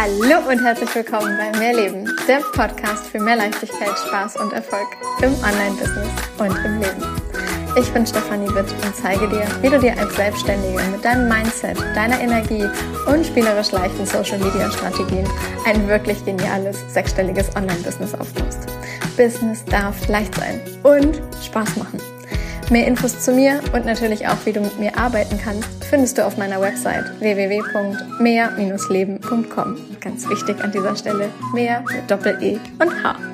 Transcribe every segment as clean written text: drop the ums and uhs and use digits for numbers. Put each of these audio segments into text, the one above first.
Hallo und herzlich willkommen bei Mehrleben, der Podcast für mehr Leichtigkeit, Spaß und Erfolg im Online-Business und im Leben. Ich bin Stefanie Witt und zeige dir, wie du dir als Selbstständige mit deinem Mindset, deiner Energie und spielerisch leichten Social-Media-Strategien ein wirklich geniales, sechsstelliges Online-Business aufbaust. Business darf leicht sein und Spaß machen. Mehr Infos zu mir und natürlich auch, wie du mit mir arbeiten kannst, findest du auf meiner Website www.mehr-leben.com. Ganz wichtig an dieser Stelle, mehr mit Doppel-E und H.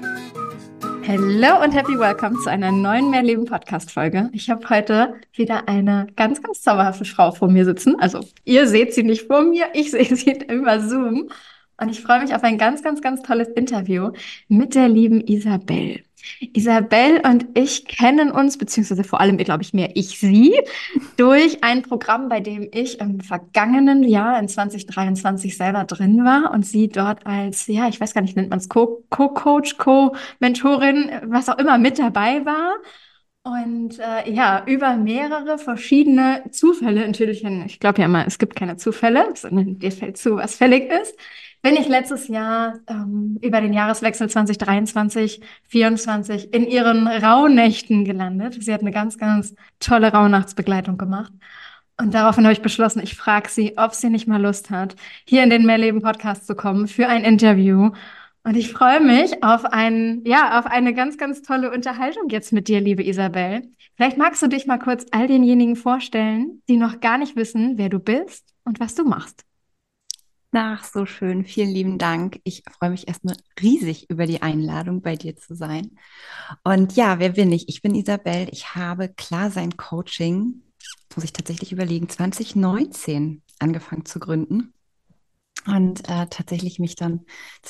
Hello und happy welcome zu einer neuen Mehrleben-Podcast-Folge. Ich habe heute wieder eine ganz, ganz zauberhafte Frau vor mir sitzen. Also ihr seht sie nicht vor mir, ich sehe sie über Zoom. Und ich freue mich auf ein ganz, ganz, ganz tolles Interview mit der lieben Isabel. Isabel und ich kennen uns, beziehungsweise vor allem, glaube ich, mehr ich sie, durch ein Programm, bei dem ich im vergangenen Jahr in 2023 selber drin war und sie dort als, ja, ich weiß gar nicht, nennt man es Co-Coach, Co-Mentorin, was auch immer mit dabei war. Und ja, über mehrere verschiedene Zufälle, natürlich, ich glaube ja immer, es gibt keine Zufälle, sondern dir fällt zu, was fällig ist, bin ich letztes Jahr über den Jahreswechsel 2023/24 in ihren Rauhnächten gelandet. Sie hat eine ganz, ganz tolle Rauhnachtsbegleitung gemacht. Und daraufhin habe ich beschlossen, ich frage sie, ob sie nicht mal Lust hat, hier in den Mehrleben-Podcast zu kommen für ein Interview. Und ich freue mich auf auf eine ganz, ganz tolle Unterhaltung jetzt mit dir, liebe Isabel. Vielleicht magst du dich mal kurz all denjenigen vorstellen, die noch gar nicht wissen, wer du bist und was du machst. Ach, so schön. Vielen lieben Dank. Ich freue mich erstmal riesig über die Einladung, bei dir zu sein. Und ja, wer bin ich? Ich bin Isabel. Ich habe Klarsein Coaching, muss ich tatsächlich überlegen, 2019 angefangen zu gründen und tatsächlich mich dann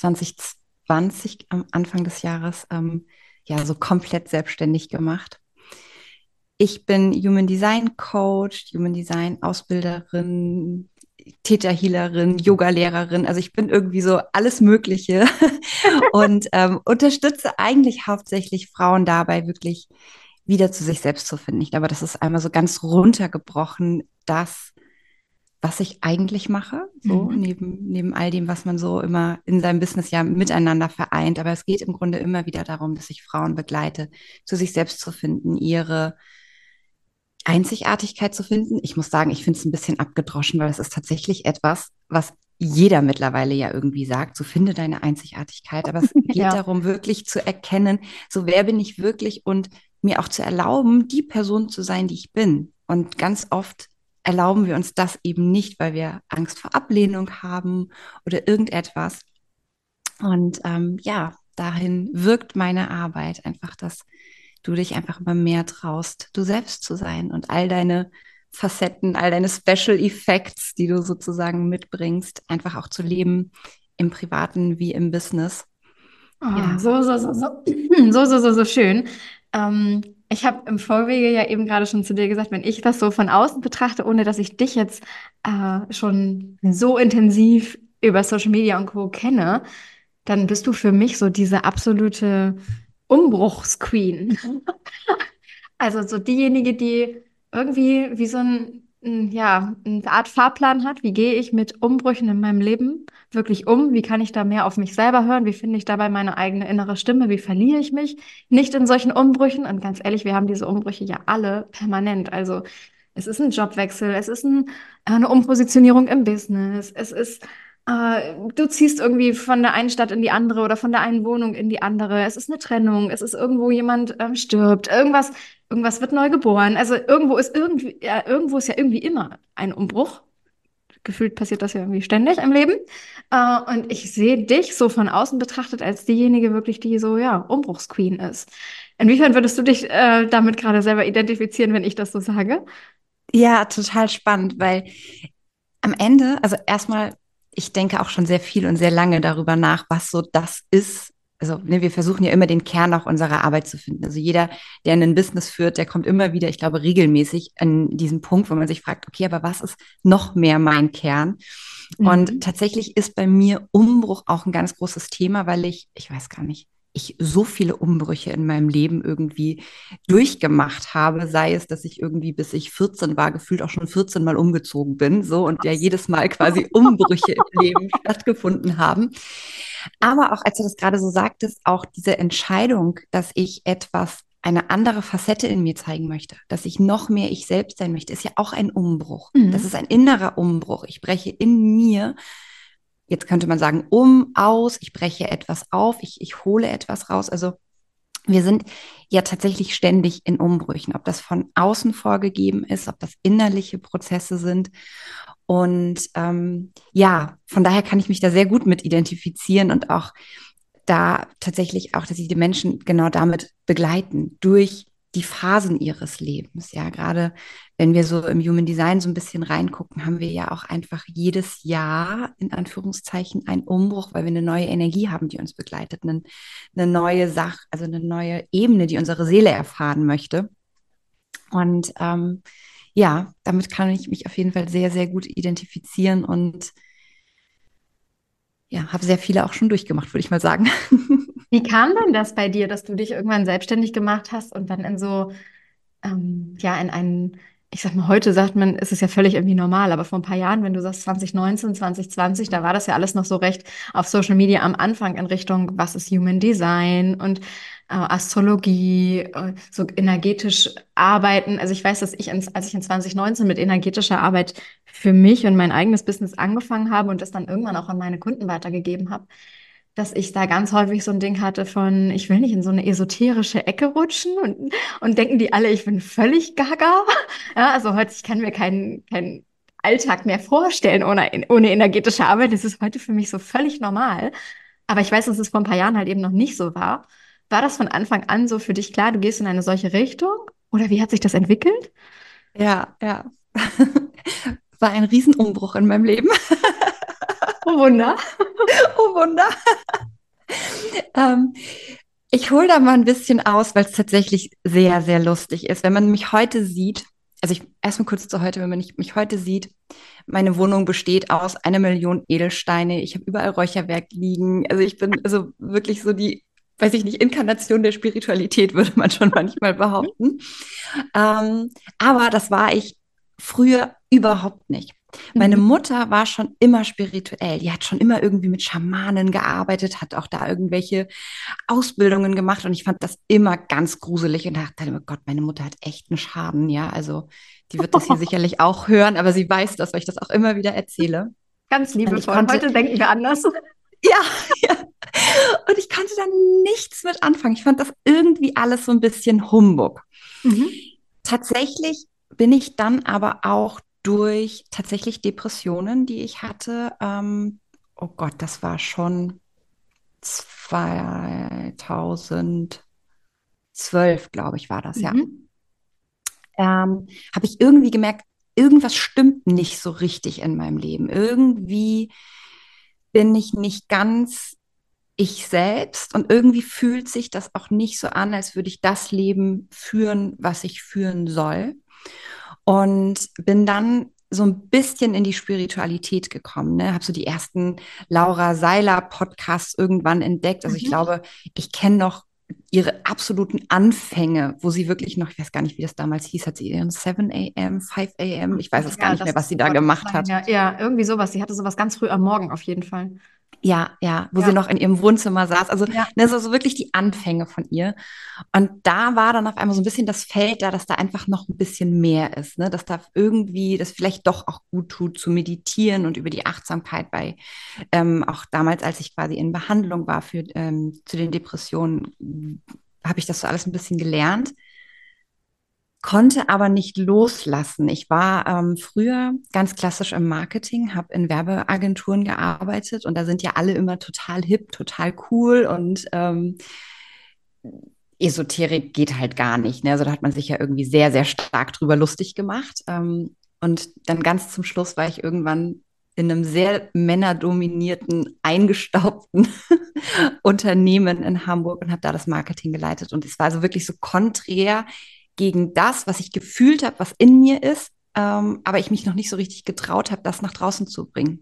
2020 am Anfang des Jahres ja so komplett selbstständig gemacht. Ich bin Human Design Coach, Human Design Ausbilderin, Theta Healerin, Yoga-Lehrerin. Also ich bin irgendwie so alles Mögliche und unterstütze eigentlich hauptsächlich Frauen dabei, wirklich wieder zu sich selbst zu finden. Ich glaube, das ist einmal so ganz runtergebrochen, das, was ich eigentlich mache, so Mhm. neben all dem, was man so immer in seinem Business ja miteinander vereint. Aber es geht im Grunde immer wieder darum, dass ich Frauen begleite, zu sich selbst zu finden, ihre Einzigartigkeit zu finden. Ich muss sagen, ich finde es ein bisschen abgedroschen, weil es ist tatsächlich etwas, was jeder mittlerweile ja irgendwie sagt, so finde deine Einzigartigkeit. Aber es geht Ja. darum, wirklich zu erkennen, so wer bin ich wirklich und mir auch zu erlauben, die Person zu sein, die ich bin. Und ganz oft erlauben wir uns das eben nicht, weil wir Angst vor Ablehnung haben oder irgendetwas. Und ja, dahin wirkt meine Arbeit einfach, dass du dich einfach immer mehr traust, du selbst zu sein und all deine Facetten, all deine Special Effects, die du sozusagen mitbringst, einfach auch zu leben, im Privaten wie im Business. Oh, Ja, so schön. Ich habe im Vorwege ja eben gerade schon zu dir gesagt, wenn ich das so von außen betrachte, ohne dass ich dich jetzt schon so intensiv über Social Media und Co. kenne, dann bist du für mich so diese absolute Umbruchsqueen. Also so diejenige, die irgendwie wie so ja, eine Art Fahrplan hat. Wie gehe ich mit Umbrüchen in meinem Leben wirklich um? Wie kann ich da mehr auf mich selber hören? Wie finde ich dabei meine eigene innere Stimme? Wie verliere ich mich nicht in solchen Umbrüchen? Und ganz ehrlich, wir haben diese Umbrüche ja alle permanent. Also es ist ein Jobwechsel, es ist eine Umpositionierung im Business, es ist du ziehst irgendwie von der einen Stadt in die andere oder von der einen Wohnung in die andere. Es ist eine Trennung, es ist irgendwo jemand stirbt, irgendwas wird neu geboren. Also irgendwo ist ja irgendwie immer ein Umbruch. Gefühlt passiert das ja irgendwie ständig im Leben. Und ich sehe dich so von außen betrachtet als diejenige wirklich, die so, ja, Umbruchsqueen ist. Inwiefern würdest du dich damit gerade selber identifizieren, wenn ich das so sage? ja, total spannend, weil am Ende, also erstmal, ich denke auch schon sehr viel und sehr lange darüber nach, was so das ist. Also, ne, wir versuchen ja immer den Kern auch unserer Arbeit zu finden. Also jeder, der ein Business führt, der kommt immer wieder, ich glaube, regelmäßig an diesen Punkt, wo man sich fragt, okay, aber was ist noch mehr mein Kern? Und Mhm. tatsächlich ist bei mir Umbruch auch ein ganz großes Thema, weil ich weiß gar nicht, ich so viele Umbrüche in meinem Leben irgendwie durchgemacht habe, sei es, dass ich irgendwie bis ich 14 war, gefühlt auch schon 14 Mal umgezogen bin, so und ja jedes Mal quasi Umbrüche im Leben stattgefunden haben. Aber auch als du das gerade so sagtest, auch diese Entscheidung, dass ich eine andere Facette in mir zeigen möchte, dass ich noch mehr ich selbst sein möchte, ist ja auch ein Umbruch. Das Mhm. ist ein innerer Umbruch. Ich breche in mir, jetzt könnte man sagen, aus, ich breche etwas auf, ich hole etwas raus. Also wir sind ja tatsächlich ständig in Umbrüchen, ob das von außen vorgegeben ist, ob das innerliche Prozesse sind. Und ja, von daher kann ich mich da sehr gut mit identifizieren und auch da tatsächlich auch, dass sie die Menschen genau damit begleiten, durch die Phasen ihres Lebens. Ja, gerade wenn wir so im Human Design so ein bisschen reingucken, haben wir ja auch einfach jedes Jahr in Anführungszeichen einen Umbruch, weil wir eine neue Energie haben, die uns begleitet, eine neue Sache, also eine neue Ebene, die unsere Seele erfahren möchte. Und ja, damit kann ich mich auf jeden Fall sehr, sehr gut identifizieren und ja, habe sehr viele auch schon durchgemacht, würde ich mal sagen. Wie kam denn das bei dir, dass du dich irgendwann selbstständig gemacht hast und dann in so, ja, in einen, ich sag mal, heute sagt man, ist es ja völlig irgendwie normal, aber vor ein paar Jahren, wenn du sagst 2019, 2020, da war das ja alles noch so recht auf Social Media am Anfang in Richtung, was ist Human Design und Astrologie, so energetisch arbeiten. Also ich weiß, dass als ich in 2019 mit energetischer Arbeit für mich und mein eigenes Business angefangen habe und das dann irgendwann auch an meine Kunden weitergegeben habe, dass ich da ganz häufig so ein Ding hatte von, ich will nicht in so eine esoterische Ecke rutschen und denken die alle, ich bin völlig gaga. Ja, also heute, ich kann mir keinen Alltag mehr vorstellen ohne energetische Arbeit. Das ist heute für mich so völlig normal. Aber ich weiß, dass es vor ein paar Jahren halt eben noch nicht so war. War das von Anfang an so für dich klar, du gehst in eine solche Richtung? Oder wie hat sich das entwickelt? Ja, ja. War ein Riesenumbruch in meinem Leben. Oh Wunder. Oh Wunder. Ähm, Ich hole da mal ein bisschen aus, weil es tatsächlich sehr, sehr lustig ist. Wenn man mich heute sieht, also ich erstmal kurz zu heute, wenn man mich heute sieht, meine Wohnung besteht aus 1 Million Edelsteine. Ich habe überall Räucherwerk liegen. Also ich bin also wirklich so die, weiß ich nicht, Inkarnation der Spiritualität, würde man schon manchmal behaupten. Aber das war ich früher überhaupt nicht. Meine Mhm. Mutter war schon immer spirituell. Die hat schon immer irgendwie mit Schamanen gearbeitet, hat auch da irgendwelche Ausbildungen gemacht und ich fand das immer ganz gruselig und dachte, oh Gott, meine Mutter hat echt einen Schaden, ja. Also die wird das hier sicherlich auch hören, aber sie weiß das, weil ich das auch immer wieder erzähle. Ganz Und ich liebevoll. konnte, Heute denken wir anders. ja, ja, und ich konnte da nichts mit anfangen. Ich fand das irgendwie alles so ein bisschen Humbug. Mhm. Tatsächlich bin ich dann aber auch durch tatsächlich Depressionen, die ich hatte, oh Gott, das war schon 2012, glaube ich, war das, ja. Mhm. Habe ich irgendwie gemerkt, irgendwas stimmt nicht so richtig in meinem Leben. Irgendwie bin ich nicht ganz ich selbst und irgendwie fühlt sich das auch nicht so an, als würde ich das Leben führen, was ich führen soll. Und bin dann so ein bisschen in die Spiritualität gekommen, ne? Habe so die ersten Laura Seiler Podcasts irgendwann entdeckt. Also ich Mhm. glaube, ich kenne noch ihre absoluten Anfänge, wo sie wirklich noch, ich weiß gar nicht, wie das damals hieß, hat sie ihren 7 a.m., 5 a.m., ich weiß es gar Ja, nicht mehr, das was sie ist, da oh Gott, das ist gemacht lange hat. her. Ja, irgendwie sowas. Sie hatte sowas ganz früh am Morgen auf jeden Fall. Ja, ja, wo sie Ja, noch in ihrem Wohnzimmer saß. Also, ja. ne, so wirklich die Anfänge von ihr. Und da war dann auf einmal so ein bisschen das Feld da, dass da einfach noch ein bisschen mehr ist, ne? Dass da irgendwie, das vielleicht doch auch gut tut, zu meditieren und über die Achtsamkeit bei, auch damals, als ich quasi in Behandlung war zu den Depressionen, habe ich das so alles ein bisschen gelernt, konnte aber nicht loslassen. Ich war früher ganz klassisch im Marketing, habe in Werbeagenturen gearbeitet und da sind ja alle immer total hip, total cool und Esoterik geht halt gar nicht. Ne? Also da hat man sich ja irgendwie sehr, sehr stark drüber lustig gemacht. Und dann ganz zum Schluss war ich irgendwann in einem sehr männerdominierten, eingestaubten Unternehmen in Hamburg und habe da das Marketing geleitet. Und es war also wirklich so konträr gegen das, was ich gefühlt habe, was in mir ist, aber ich mich noch nicht so richtig getraut habe, das nach draußen zu bringen.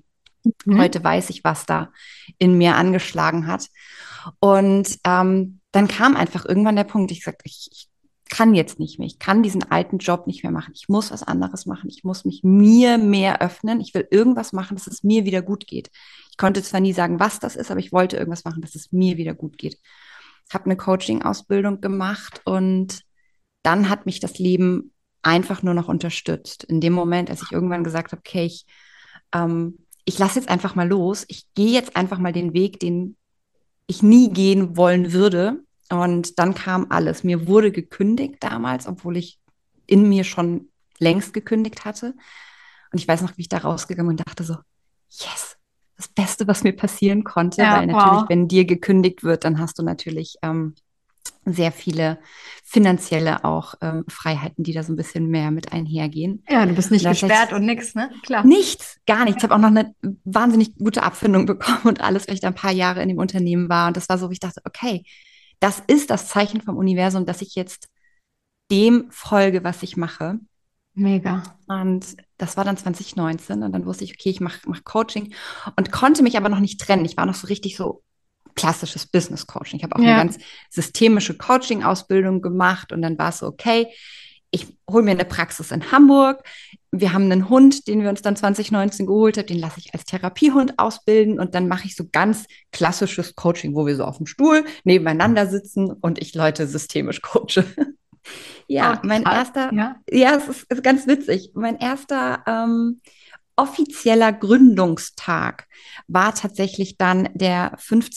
Mhm. Heute weiß ich, was da in mir angeschlagen hat. Und dann kam einfach irgendwann der Punkt, ich sagte, ich kann jetzt nicht mehr, ich kann diesen alten Job nicht mehr machen, ich muss was anderes machen, ich muss mich mir mehr öffnen, ich will irgendwas machen, dass es mir wieder gut geht. Ich konnte zwar nie sagen, was das ist, aber ich wollte irgendwas machen, dass es mir wieder gut geht. Ich habe eine Coaching-Ausbildung gemacht und dann hat mich das Leben einfach nur noch unterstützt. In dem Moment, als ich irgendwann gesagt habe, okay, ich lasse jetzt einfach mal los, ich gehe jetzt einfach mal den Weg, den ich nie gehen wollen würde. Und dann kam alles. Mir wurde gekündigt damals, obwohl ich in mir schon längst gekündigt hatte. Und ich weiß noch, wie ich da rausgegangen und dachte so, yes, das Beste, was mir passieren konnte, Ja, weil natürlich, wow. wenn dir gekündigt wird, dann hast du natürlich sehr viele finanzielle auch Freiheiten, die da so ein bisschen mehr mit einhergehen. Ja, du bist Und nicht tatsächlich gesperrt und nix, ne? Klar. nichts, gar nichts. Ich habe auch noch eine wahnsinnig gute Abfindung bekommen und alles, weil ich da ein paar Jahre in dem Unternehmen war. Und das war so, wie ich dachte, okay, das ist das Zeichen vom Universum, dass ich jetzt dem folge, was ich mache. Mega. Und das war dann 2019 und dann wusste ich, okay, ich mach Coaching und konnte mich aber noch nicht trennen. Ich war noch so richtig so klassisches Business Coaching. Ich habe auch eine Ja, ganz systemische Coaching-Ausbildung gemacht und dann war es so, okay, ich hole mir eine Praxis in Hamburg. Wir haben einen Hund, den wir uns dann 2019 geholt haben, den lasse ich als Therapiehund ausbilden und dann mache ich so ganz klassisches Coaching, wo wir so auf dem Stuhl nebeneinander sitzen und ich Leute systemisch coache. oh, Ja, mein krass. erster, Ja, ja, ist ganz witzig. Mein erster offizieller Gründungstag war tatsächlich dann der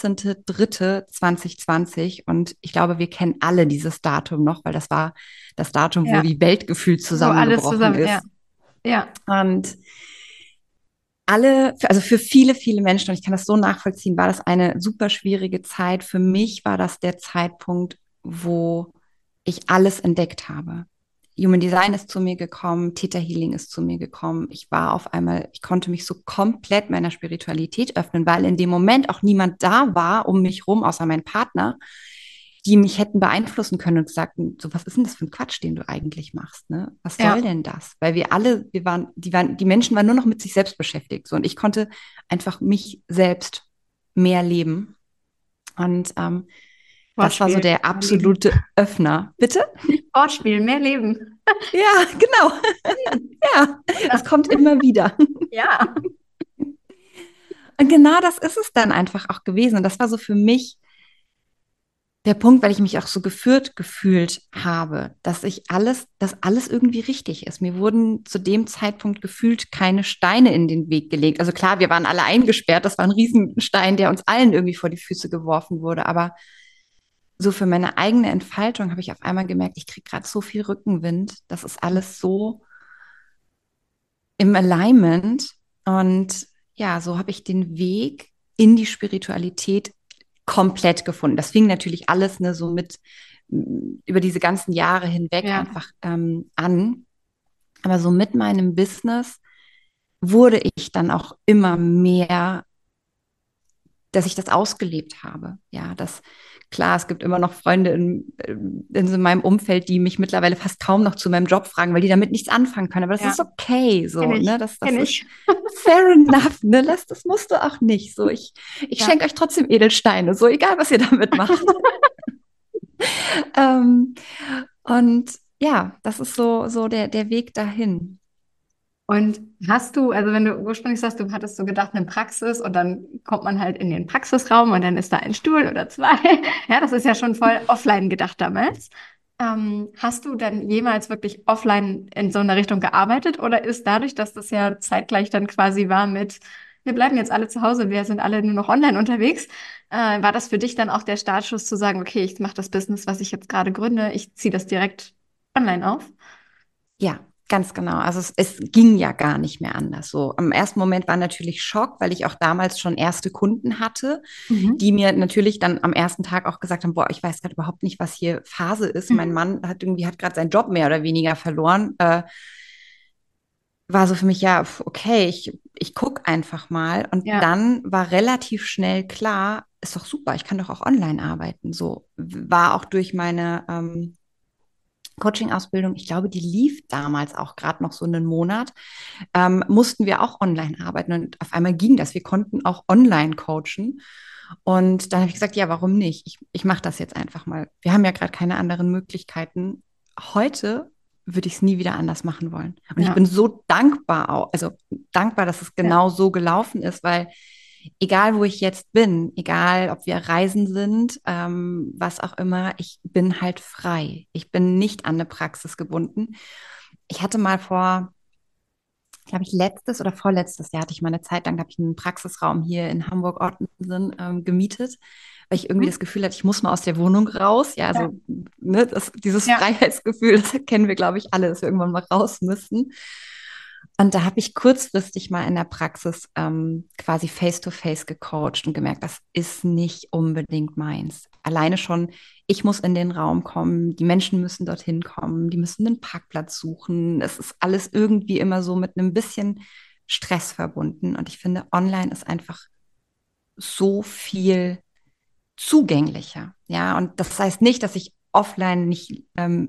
15.03.2020 und ich glaube, wir kennen alle dieses Datum noch, weil das war das Datum, wo ja. die Welt gefühlt Wo alles zusammengebrochen zusammen, ja. ist. Ja. Und also für viele, viele Menschen, und ich kann das so nachvollziehen, war das eine super schwierige Zeit. Für mich war das der Zeitpunkt, wo ich alles entdeckt habe. Human Design ist zu mir gekommen, Theta Healing ist zu mir gekommen. Ich war auf einmal, ich konnte mich so komplett meiner Spiritualität öffnen, weil in dem Moment auch niemand da war um mich rum, außer mein Partner, die mich hätten beeinflussen können und sagten, so was ist denn das für ein Quatsch, den du eigentlich machst, ne? Was soll Ja. denn das? Weil die Menschen waren nur noch mit sich selbst beschäftigt, so und ich konnte einfach mich selbst mehr leben und das war so Wortspiel, der mehr Leben. absolute Öffner. Bitte? Wortspiel, mehr Leben. Ja, genau. Ja, es kommt immer wieder. Ja. Und genau das ist es dann einfach auch gewesen. Und das war so für mich der Punkt, weil ich mich auch so geführt gefühlt habe, dass alles irgendwie richtig ist. Mir wurden zu dem Zeitpunkt gefühlt keine Steine in den Weg gelegt. Also klar, wir waren alle eingesperrt. Das war ein Riesenstein, der uns allen irgendwie vor die Füße geworfen wurde. Aber so für meine eigene Entfaltung habe ich auf einmal gemerkt, ich kriege gerade so viel Rückenwind. Das ist alles so im Alignment. Und ja, so habe ich den Weg in die Spiritualität komplett gefunden. Das fing natürlich alles ne, so mit über diese ganzen Jahre hinweg Ja. einfach an. Aber so mit meinem Business wurde ich dann auch immer mehr, dass ich das ausgelebt habe. Ja, das klar, es gibt immer noch Freunde in so meinem Umfeld, die mich mittlerweile fast kaum noch zu meinem Job fragen, weil die damit nichts anfangen können. Aber das Ja. ist okay, Kenn so, ne? ich. Das Kenn ist ich. fair enough, ne? Das musst du auch nicht. So, ich Ja. schenke euch trotzdem Edelsteine, so egal, was ihr damit macht. ähm, und ja, das ist so der Weg dahin. Und hast du, also wenn du ursprünglich sagst, du hattest so gedacht, eine Praxis und dann kommt man halt in den Praxisraum und dann ist da ein Stuhl oder zwei. Ja, das ist ja schon voll offline gedacht damals. Hast du dann jemals wirklich offline in so einer Richtung gearbeitet oder ist dadurch, dass das ja zeitgleich dann quasi war mit, wir bleiben jetzt alle zu Hause, wir sind alle nur noch online unterwegs, war das für dich dann auch der Startschuss zu sagen, okay, ich mache das Business, was ich jetzt gerade gründe, ich ziehe das direkt online auf? Ja, ganz genau. Also es ging ja gar nicht mehr anders. So im ersten Moment war natürlich Schock, weil ich auch damals schon erste Kunden hatte, Mhm. die mir natürlich dann am ersten Tag auch gesagt haben, boah, ich weiß gerade überhaupt nicht, was hier Phase ist. Mein Mhm. Mann hat gerade seinen Job mehr oder weniger verloren. War so für mich, ja, okay, ich gucke einfach mal. Und Ja. dann war relativ schnell klar, ist doch super, ich kann doch auch online arbeiten. So war auch durch meine Coaching-Ausbildung, ich glaube, die lief damals auch gerade noch so einen Monat, mussten wir auch online arbeiten und auf einmal ging das. Wir konnten auch online coachen. Und dann habe ich gesagt, ja, warum nicht? Ich mache das jetzt einfach mal. Wir haben ja gerade keine anderen Möglichkeiten. Heute würde ich es nie wieder anders machen wollen. Und ich Ja, bin so dankbar, auch, also dankbar, dass es ja, genau so gelaufen ist, weil egal wo ich jetzt bin, egal ob wir reisen sind, was auch immer, ich bin halt frei. Ich bin nicht an eine Praxis gebunden. Ich hatte mal vor, glaube ich, letztes oder vorletztes Jahr hatte ich mal eine Zeit lang, da habe ich einen Praxisraum hier in Hamburg-Ottensen gemietet, weil ich irgendwie mhm. das Gefühl hatte, ich muss mal aus der Wohnung raus. Ja, Ja, also ne, dieses ja, Freiheitsgefühl, das kennen wir, glaube ich, alle, dass wir irgendwann mal raus müssen. Und da habe ich kurzfristig mal in der Praxis quasi face-to-face gecoacht und gemerkt, das ist nicht unbedingt meins. Alleine schon, ich muss in den Raum kommen, die Menschen müssen dorthin kommen, die müssen einen Parkplatz suchen. Es ist alles irgendwie immer so mit einem bisschen Stress verbunden. Und ich finde, online ist einfach so viel zugänglicher. Ja, und das heißt nicht, dass ich offline nicht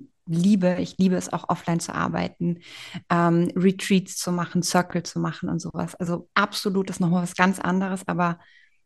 liebe. Ich liebe es auch offline zu arbeiten, Retreats zu machen, Circle zu machen und sowas. Also absolut ist nochmal was ganz anderes, aber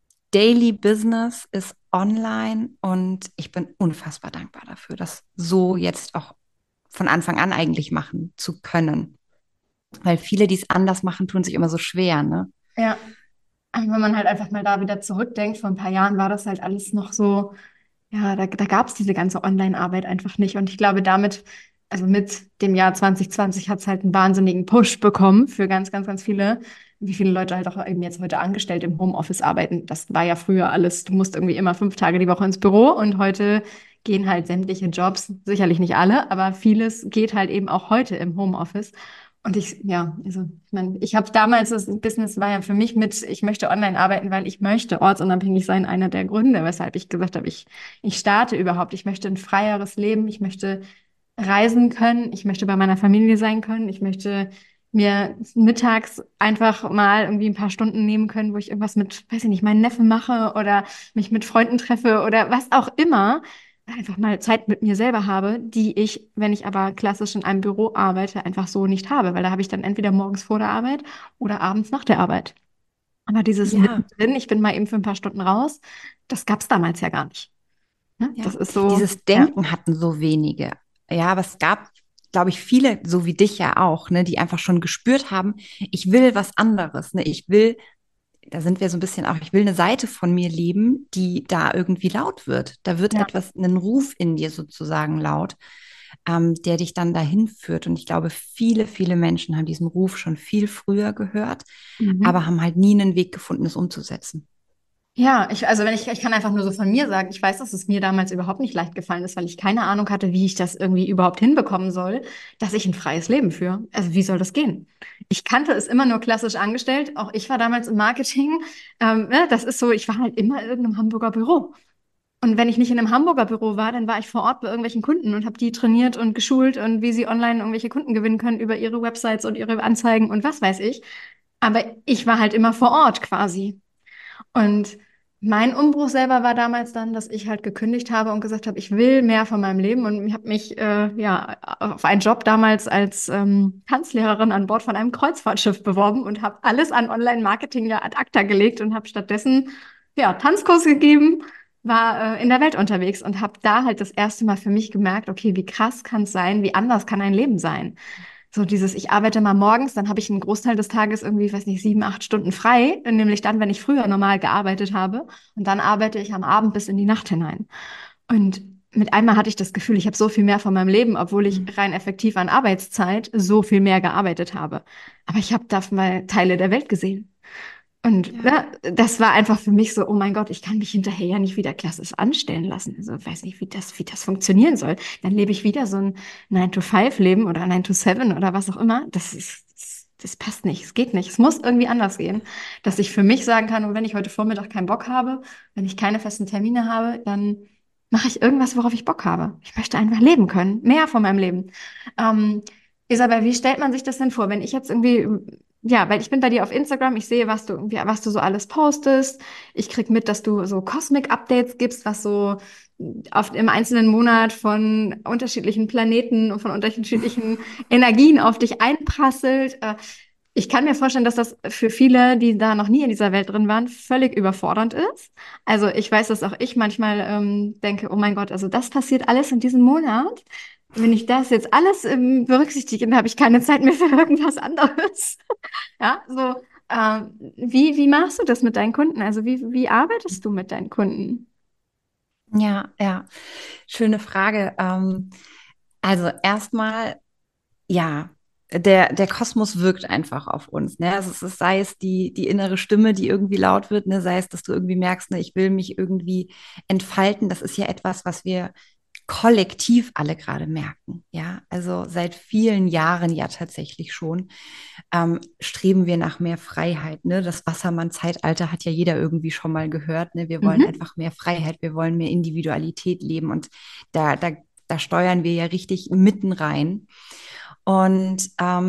Daily Business ist online und ich bin unfassbar dankbar dafür, das so jetzt auch von Anfang an eigentlich machen zu können. Weil viele, die es anders machen, tun sich immer so schwer, ne? ja. Aber wenn man halt einfach mal da wieder zurückdenkt, vor ein paar Jahren war das halt alles noch so, ja, da gab es diese ganze Online-Arbeit einfach nicht. Und ich glaube, damit, also mit dem Jahr 2020 hat es halt einen wahnsinnigen Push bekommen für ganz, ganz, ganz viele. Wie viele Leute halt auch eben jetzt heute angestellt im Homeoffice arbeiten. Das war ja früher alles, du musst irgendwie immer 5 Tage die Woche ins Büro und heute gehen halt sämtliche Jobs, sicherlich nicht alle, aber vieles geht halt eben auch heute im Homeoffice. Und ja, also ich meine, ich habe damals, das Business war ja für mich mit, ich möchte online arbeiten, weil ich möchte ortsunabhängig sein, einer der Gründe, weshalb ich gesagt habe, ich starte überhaupt. Ich möchte ein freieres Leben. Ich möchte reisen können. Ich möchte bei meiner Familie sein können. Ich möchte mir mittags einfach mal irgendwie ein paar Stunden nehmen können, wo ich irgendwas mit, weiß ich nicht, meinen Neffen mache oder mich mit Freunden treffe oder was auch immer. Einfach mal Zeit mit mir selber habe, die ich, wenn ich aber klassisch in einem Büro arbeite, einfach so nicht habe, weil da habe ich dann entweder morgens vor der Arbeit oder abends nach der Arbeit. Aber dieses Ja, mittendrin, ich bin mal eben für ein paar Stunden raus, das gab es damals ja gar nicht. Ne? Das ja. ist so, Dieses ja, Denken hatten so wenige. Ja, aber es gab, glaube ich, viele, so wie dich ja auch, ne, die einfach schon gespürt haben, ich will was anderes. Ne? Ich will, da sind wir so ein bisschen auch, ich will eine Seite von mir leben, die da irgendwie laut wird. Da wird ja. etwas, ein Ruf in dir sozusagen laut, der dich dann dahin führt. Und ich glaube, viele, viele Menschen haben diesen Ruf schon viel früher gehört, aber Mhm. haben halt nie einen Weg gefunden, es umzusetzen. Ja, also wenn ich kann einfach nur so von mir sagen, ich weiß, dass es mir damals überhaupt nicht leicht gefallen ist, weil ich keine Ahnung hatte, wie ich das irgendwie überhaupt hinbekommen soll, dass ich ein freies Leben führe. Also wie soll das gehen? Ich kannte es immer nur klassisch angestellt. Auch ich war damals im Marketing. Ne, das ist so, ich war halt immer in irgendeinem Hamburger Büro. Und wenn ich nicht in einem Hamburger Büro war, dann war ich vor Ort bei irgendwelchen Kunden und habe die trainiert und geschult und wie sie online irgendwelche Kunden gewinnen können über ihre Websites und ihre Anzeigen und was weiß ich. Aber ich war halt immer vor Ort quasi. Und mein Umbruch selber war damals dann, dass ich halt gekündigt habe und gesagt habe, ich will mehr von meinem Leben und habe mich ja auf einen Job damals als Tanzlehrerin an Bord von einem Kreuzfahrtschiff beworben und habe alles an Online-Marketing ja ad acta gelegt und habe stattdessen ja Tanzkurs gegeben, war in der Welt unterwegs und habe da halt das erste Mal für mich gemerkt, okay, wie krass kann es sein, wie anders kann ein Leben sein. So dieses, ich arbeite mal morgens, dann habe ich einen Großteil des Tages irgendwie, weiß nicht, 7, 8 Stunden frei, nämlich dann, wenn ich früher normal gearbeitet habe. Und dann arbeite ich am Abend bis in die Nacht hinein. Und mit einmal hatte ich das Gefühl, ich habe so viel mehr von meinem Leben, obwohl ich rein effektiv an Arbeitszeit so viel mehr gearbeitet habe. Aber ich habe da mal Teile der Welt gesehen. Und Ja. ne, das war einfach für mich so, oh mein Gott, ich kann mich hinterher ja nicht wieder klassisch anstellen lassen. Also ich weiß nicht, wie das funktionieren soll. Dann lebe ich wieder so ein 9-to-5 Leben oder 9-to-7 oder was auch immer. Das passt nicht, es geht nicht. Es muss irgendwie anders gehen, dass ich für mich sagen kann, und wenn ich heute Vormittag keinen Bock habe, wenn ich keine festen Termine habe, dann mache ich irgendwas, worauf ich Bock habe. Ich möchte einfach leben können, mehr von meinem Leben. Ähm, Isabel, wie stellt man sich das denn vor, wenn ich jetzt irgendwie ja, weil ich bin bei dir auf Instagram, ich sehe, was du so alles postest. Ich krieg mit, dass du so Cosmic-Updates gibst, was so im einzelnen Monat von unterschiedlichen Planeten und von unterschiedlichen Energien auf dich einprasselt. Ich kann mir vorstellen, dass das für viele, die da noch nie in dieser Welt drin waren, völlig überfordernd ist. Also ich weiß, dass auch ich manchmal denke, oh mein Gott, also das passiert alles in diesem Monat. Wenn ich das jetzt alles berücksichtige, dann habe ich keine Zeit mehr für irgendwas anderes. Ja, so, wie machst du das mit deinen Kunden? Also wie arbeitest du mit deinen Kunden? Ja, ja, schöne Frage. Also erstmal, ja, der Kosmos wirkt einfach auf uns. Ne? Also sei es die innere Stimme, die irgendwie laut wird, ne? Sei es, dass du irgendwie merkst, ne, ich will mich irgendwie entfalten. Das ist ja etwas, was wir kollektiv alle gerade merken. Ja, also seit vielen Jahren ja tatsächlich schon streben wir nach mehr Freiheit. Ne? Das Wassermann-Zeitalter hat ja jeder irgendwie schon mal gehört. Ne? Wir wollen Mhm. einfach mehr Freiheit, wir wollen mehr Individualität leben und da steuern wir ja richtig mitten rein. Und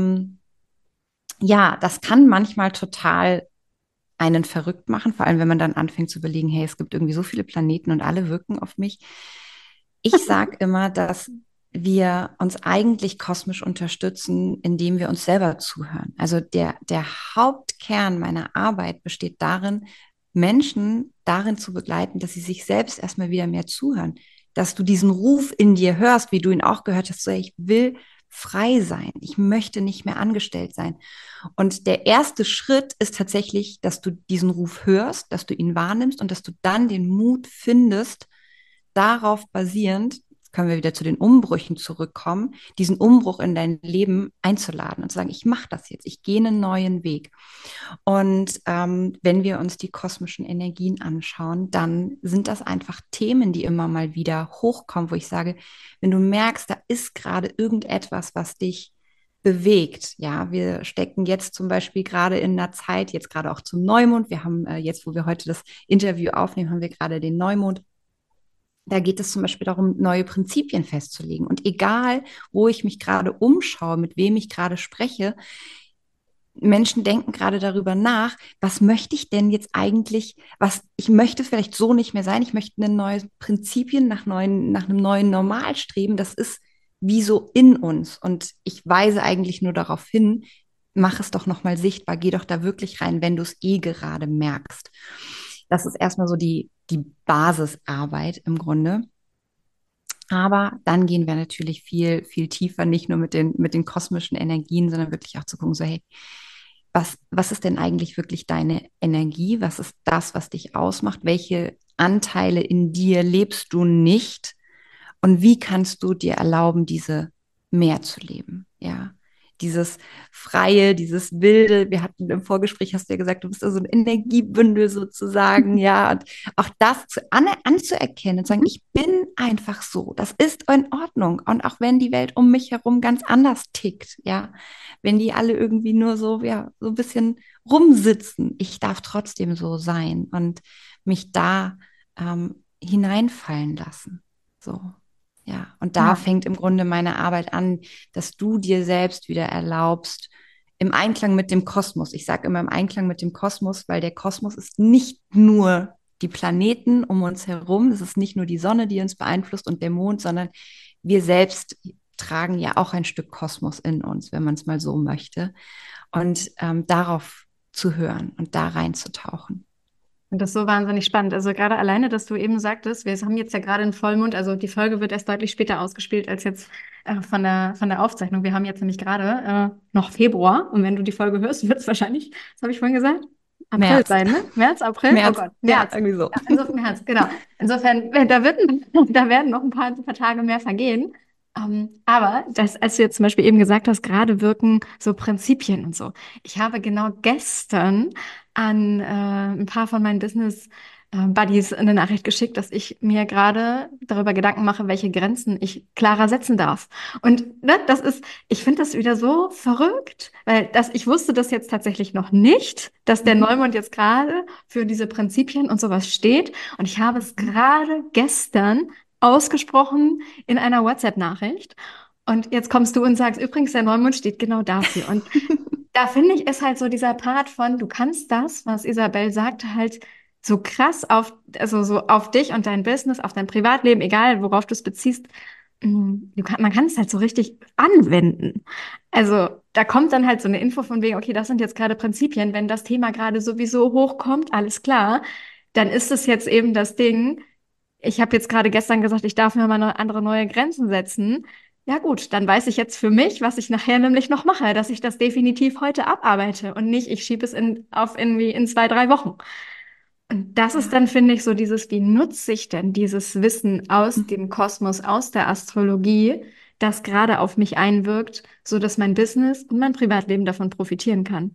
ja, das kann manchmal total einen verrückt machen, vor allem wenn man dann anfängt zu überlegen, hey, es gibt irgendwie so viele Planeten und alle wirken auf mich. Ich sage immer, dass wir uns eigentlich kosmisch unterstützen, indem wir uns selber zuhören. Also der Hauptkern meiner Arbeit besteht darin, Menschen darin zu begleiten, dass sie sich selbst erstmal wieder mehr zuhören, dass du diesen Ruf in dir hörst, wie du ihn auch gehört hast, so, ich will frei sein, ich möchte nicht mehr angestellt sein. Und der erste Schritt ist tatsächlich, dass du diesen Ruf hörst, dass du ihn wahrnimmst und dass du dann den Mut findest, darauf basierend, jetzt können wir wieder zu den Umbrüchen zurückkommen, diesen Umbruch in dein Leben einzuladen und zu sagen, ich mache das jetzt, ich gehe einen neuen Weg. Und wenn wir uns die kosmischen Energien anschauen, dann sind das einfach Themen, die immer mal wieder hochkommen, wo ich sage, wenn du merkst, da ist gerade irgendetwas, was dich bewegt. Ja, wir stecken jetzt zum Beispiel gerade in einer Zeit, jetzt gerade auch zum Neumond. Wir haben jetzt, wo wir heute das Interview aufnehmen, haben wir gerade den Neumond. Da geht es zum Beispiel darum, neue Prinzipien festzulegen. Und egal, wo ich mich gerade umschaue, mit wem ich gerade spreche, Menschen denken gerade darüber nach, was möchte ich denn jetzt eigentlich, was ich möchte vielleicht so nicht mehr sein, ich möchte eine neue Prinzipien nach einem neuen Normal streben, das ist wie so in uns und ich weise eigentlich nur darauf hin, mach es doch nochmal sichtbar, geh doch da wirklich rein, wenn du es eh gerade merkst. Das ist erstmal so die Basisarbeit im Grunde. Aber dann gehen wir natürlich viel tiefer, nicht nur mit den kosmischen Energien, sondern wirklich auch zu gucken, so, hey, was ist denn eigentlich wirklich deine Energie? Was ist das, was dich ausmacht? Welche Anteile in dir lebst du nicht? Und wie kannst du dir erlauben, diese mehr zu leben? Ja, dieses Freie, dieses Wilde. Wir hatten im Vorgespräch, hast du ja gesagt, du bist ja so ein Energiebündel sozusagen. Ja, und auch das anzuerkennen und zu sagen, ich bin einfach so. Das ist in Ordnung. Und auch wenn die Welt um mich herum ganz anders tickt, ja, wenn die alle irgendwie nur so, ja, so ein bisschen rumsitzen, ich darf trotzdem so sein und mich da hineinfallen lassen. So. Ja, und da Ja. fängt im Grunde meine Arbeit an, dass du dir selbst wieder erlaubst, im Einklang mit dem Kosmos. Ich sage immer im Einklang mit dem Kosmos, weil der Kosmos ist nicht nur die Planeten um uns herum, es ist nicht nur die Sonne, die uns beeinflusst und der Mond, sondern wir selbst tragen ja auch ein Stück Kosmos in uns, wenn man es mal so möchte. Und darauf zu hören und da reinzutauchen. Und das ist so wahnsinnig spannend. Also gerade alleine, dass du eben sagtest, wir haben jetzt ja gerade einen Vollmond, also die Folge wird erst deutlich später ausgespielt als jetzt von der Aufzeichnung. Wir haben jetzt nämlich gerade noch Februar und wenn du die Folge hörst, wird es wahrscheinlich, was habe ich vorhin gesagt? April März. sein, ne? März, April? Oh März. Gott, Ja, März. irgendwie so. Ja, insofern März, genau. Insofern, da werden noch ein paar Tage mehr vergehen. Aber das, als du jetzt zum Beispiel eben gesagt hast, gerade wirken so Prinzipien und so. Ich habe genau gestern an ein paar von meinen Business Buddies eine Nachricht geschickt, dass ich mir gerade darüber Gedanken mache, welche Grenzen ich klarer setzen darf. Und ne, ich finde das wieder so verrückt, weil ich wusste das jetzt tatsächlich noch nicht, dass der Mhm. Neumond jetzt gerade für diese Prinzipien und sowas steht. Und ich habe es Mhm. gerade gestern ausgesprochen in einer WhatsApp-Nachricht. Und jetzt kommst du und sagst, übrigens, der Neumond steht genau dafür. Und da finde ich, ist halt so dieser Part von, du kannst das, was Isabel sagte, halt so krass also so auf dich und dein Business, auf dein Privatleben, egal worauf du es beziehst, man kann es halt so richtig anwenden. Also da kommt dann halt so eine Info von wegen, okay, das sind jetzt gerade Prinzipien, wenn das Thema gerade sowieso hochkommt, alles klar, dann ist es jetzt eben das Ding. Ich habe jetzt gerade gestern gesagt, ich darf mir mal andere neue Grenzen setzen. Ja gut, dann weiß ich jetzt für mich, was ich nachher nämlich noch mache, dass ich das definitiv heute abarbeite und nicht, ich schiebe es auf irgendwie in 2, 3 Wochen. Und das ist Ja. dann, finde ich, so dieses, wie nutze ich denn dieses Wissen aus dem Kosmos, aus der Astrologie, das gerade auf mich einwirkt, so dass mein Business und mein Privatleben davon profitieren kann.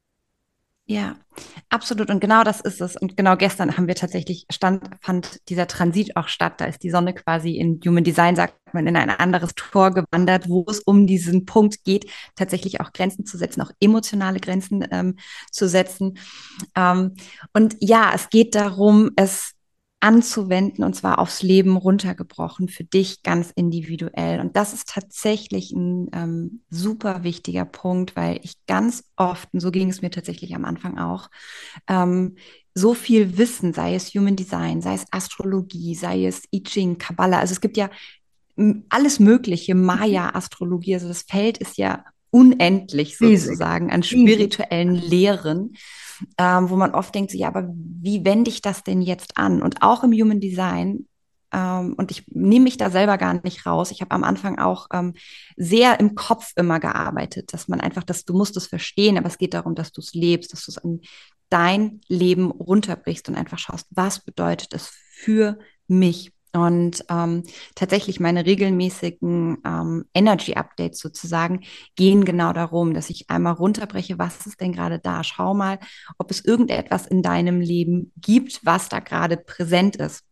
Ja, absolut. Und genau das ist es. Und genau gestern haben wir tatsächlich fand dieser Transit auch statt. Da ist die Sonne quasi in Human Design, sagt man, in ein anderes Tor gewandert, wo es um diesen Punkt geht, tatsächlich auch Grenzen zu setzen, auch emotionale Grenzen zu setzen. Ähm, und ja, es geht darum, es anzuwenden und zwar aufs Leben runtergebrochen, für dich ganz individuell. Und das ist tatsächlich ein super wichtiger Punkt, weil ich ganz oft, und so ging es mir tatsächlich am Anfang auch, ähm, so viel Wissen, sei es Human Design, sei es Astrologie, sei es I Ching, Kabbalah, also es gibt ja alles Mögliche, Maya-Astrologie, also das Feld ist ja unendlich Riesig. sozusagen an Riesig. spirituellen Lehren, wo man oft denkt, so, ja, aber wie wende ich das denn jetzt an? Und auch im Human Design, und ich nehme mich da selber gar nicht raus. Ich habe am Anfang auch sehr im Kopf immer gearbeitet, dass man einfach, dass du musst es verstehen, aber es geht darum, dass du es lebst, dass du es in dein Leben runterbrichst und einfach schaust, was bedeutet es für mich? Und tatsächlich meine regelmäßigen Energy-Updates sozusagen gehen genau darum, dass ich einmal runterbreche, was ist denn gerade da? Schau mal, ob es irgendetwas in deinem Leben gibt, was da gerade präsent ist.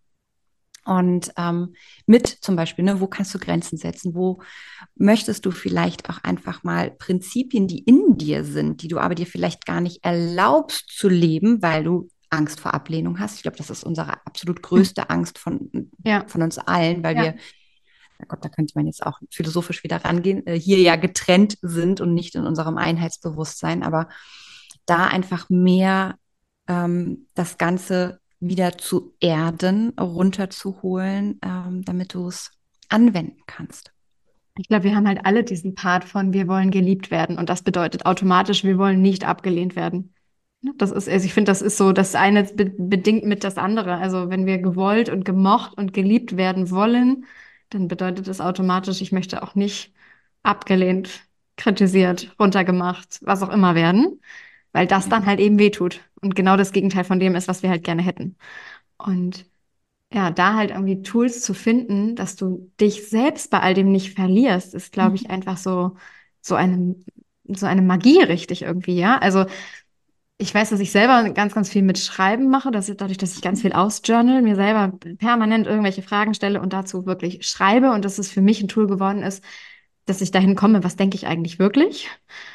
Und mit zum Beispiel, ne, wo kannst du Grenzen setzen? Wo möchtest du vielleicht auch einfach mal Prinzipien, die in dir sind, die du aber dir vielleicht gar nicht erlaubst zu leben, weil du Angst vor Ablehnung hast? Ich glaube, das ist unsere absolut Hm. größte Angst Ja, von uns allen, weil ja. wir, na Gott, da könnte man jetzt auch philosophisch wieder rangehen, hier ja getrennt sind und nicht in unserem Einheitsbewusstsein, aber da einfach mehr das Ganze wieder zu erden, runterzuholen, damit du es anwenden kannst. Ich glaube, wir haben halt alle diesen Part von, wir wollen geliebt werden. Und das bedeutet automatisch, wir wollen nicht abgelehnt werden. Ne? Das ist, also ich finde, das ist so, das eine bedingt mit das andere. Also wenn wir gewollt und gemocht und geliebt werden wollen, dann bedeutet das automatisch, ich möchte auch nicht abgelehnt, kritisiert, runtergemacht, was auch immer werden, weil das Ja. dann halt eben wehtut und genau das Gegenteil von dem ist, was wir halt gerne hätten. Und ja, da halt irgendwie Tools zu finden, dass du dich selbst bei all dem nicht verlierst, ist, glaube ich, Mhm. einfach so eine, so eine Magie richtig irgendwie, ja. Also ich weiß, dass ich selber ganz, ganz viel mit Schreiben mache, dadurch, dass ich ganz viel ausjournal, mir selber permanent irgendwelche Fragen stelle und dazu wirklich schreibe und dass es für mich ein Tool geworden ist, dass ich dahin komme, was denke ich eigentlich wirklich.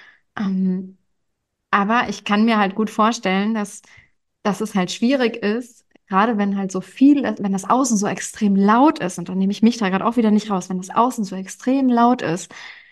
Ähm, aber ich kann mir halt gut vorstellen, dass es halt schwierig ist, gerade wenn halt so viel, wenn das Außen so extrem laut ist, und dann nehme ich mich da gerade auch wieder nicht raus, wenn das Außen so extrem laut ist,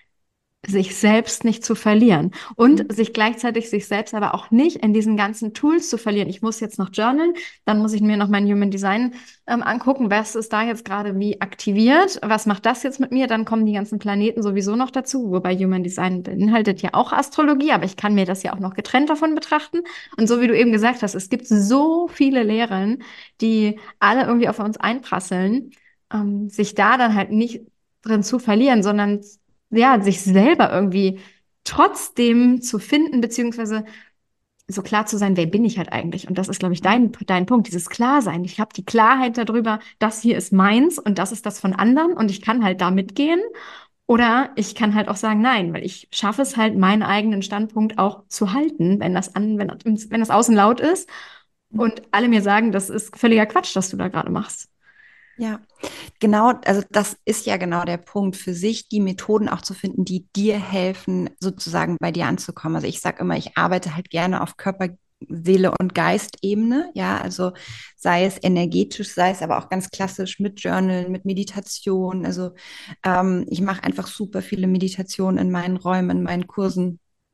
sich selbst nicht zu verlieren und Mhm. sich selbst aber auch nicht in diesen ganzen Tools zu verlieren. Ich muss jetzt noch journalen, dann muss ich mir noch mein Human Design angucken, was ist da jetzt gerade wie aktiviert, was macht das jetzt mit mir, dann kommen die ganzen Planeten sowieso noch dazu, wobei Human Design beinhaltet ja auch Astrologie, aber ich kann mir das ja auch noch getrennt davon betrachten. Und so wie du eben gesagt hast, es gibt so viele Lehren, die alle irgendwie auf uns einprasseln, sich da dann halt nicht drin zu verlieren, sondern ja, sich selber irgendwie trotzdem zu finden, beziehungsweise so klar zu sein, wer bin ich halt eigentlich? Und das ist, glaube ich, Mhm. dein Punkt, dieses Klarsein. Ich habe die Klarheit darüber, das hier ist meins und das ist das von anderen und ich kann halt da mitgehen. Oder ich kann halt auch sagen, nein, weil ich schaffe es halt, meinen eigenen Standpunkt auch zu halten, wenn das außen laut ist Mhm. und alle mir sagen, das ist völliger Quatsch, was du da gerade machst. Ja, genau, also das ist ja genau der Punkt, für sich die Methoden auch zu finden, die dir helfen, sozusagen bei dir anzukommen. Also ich sage immer, ich arbeite halt gerne auf Körper, Seele und Geistebene, ja, also sei es energetisch, sei es aber auch ganz klassisch mit Journalen, mit Meditation. Also ich mache einfach super viele Meditationen in meinen Räumen, in meinen Kursen.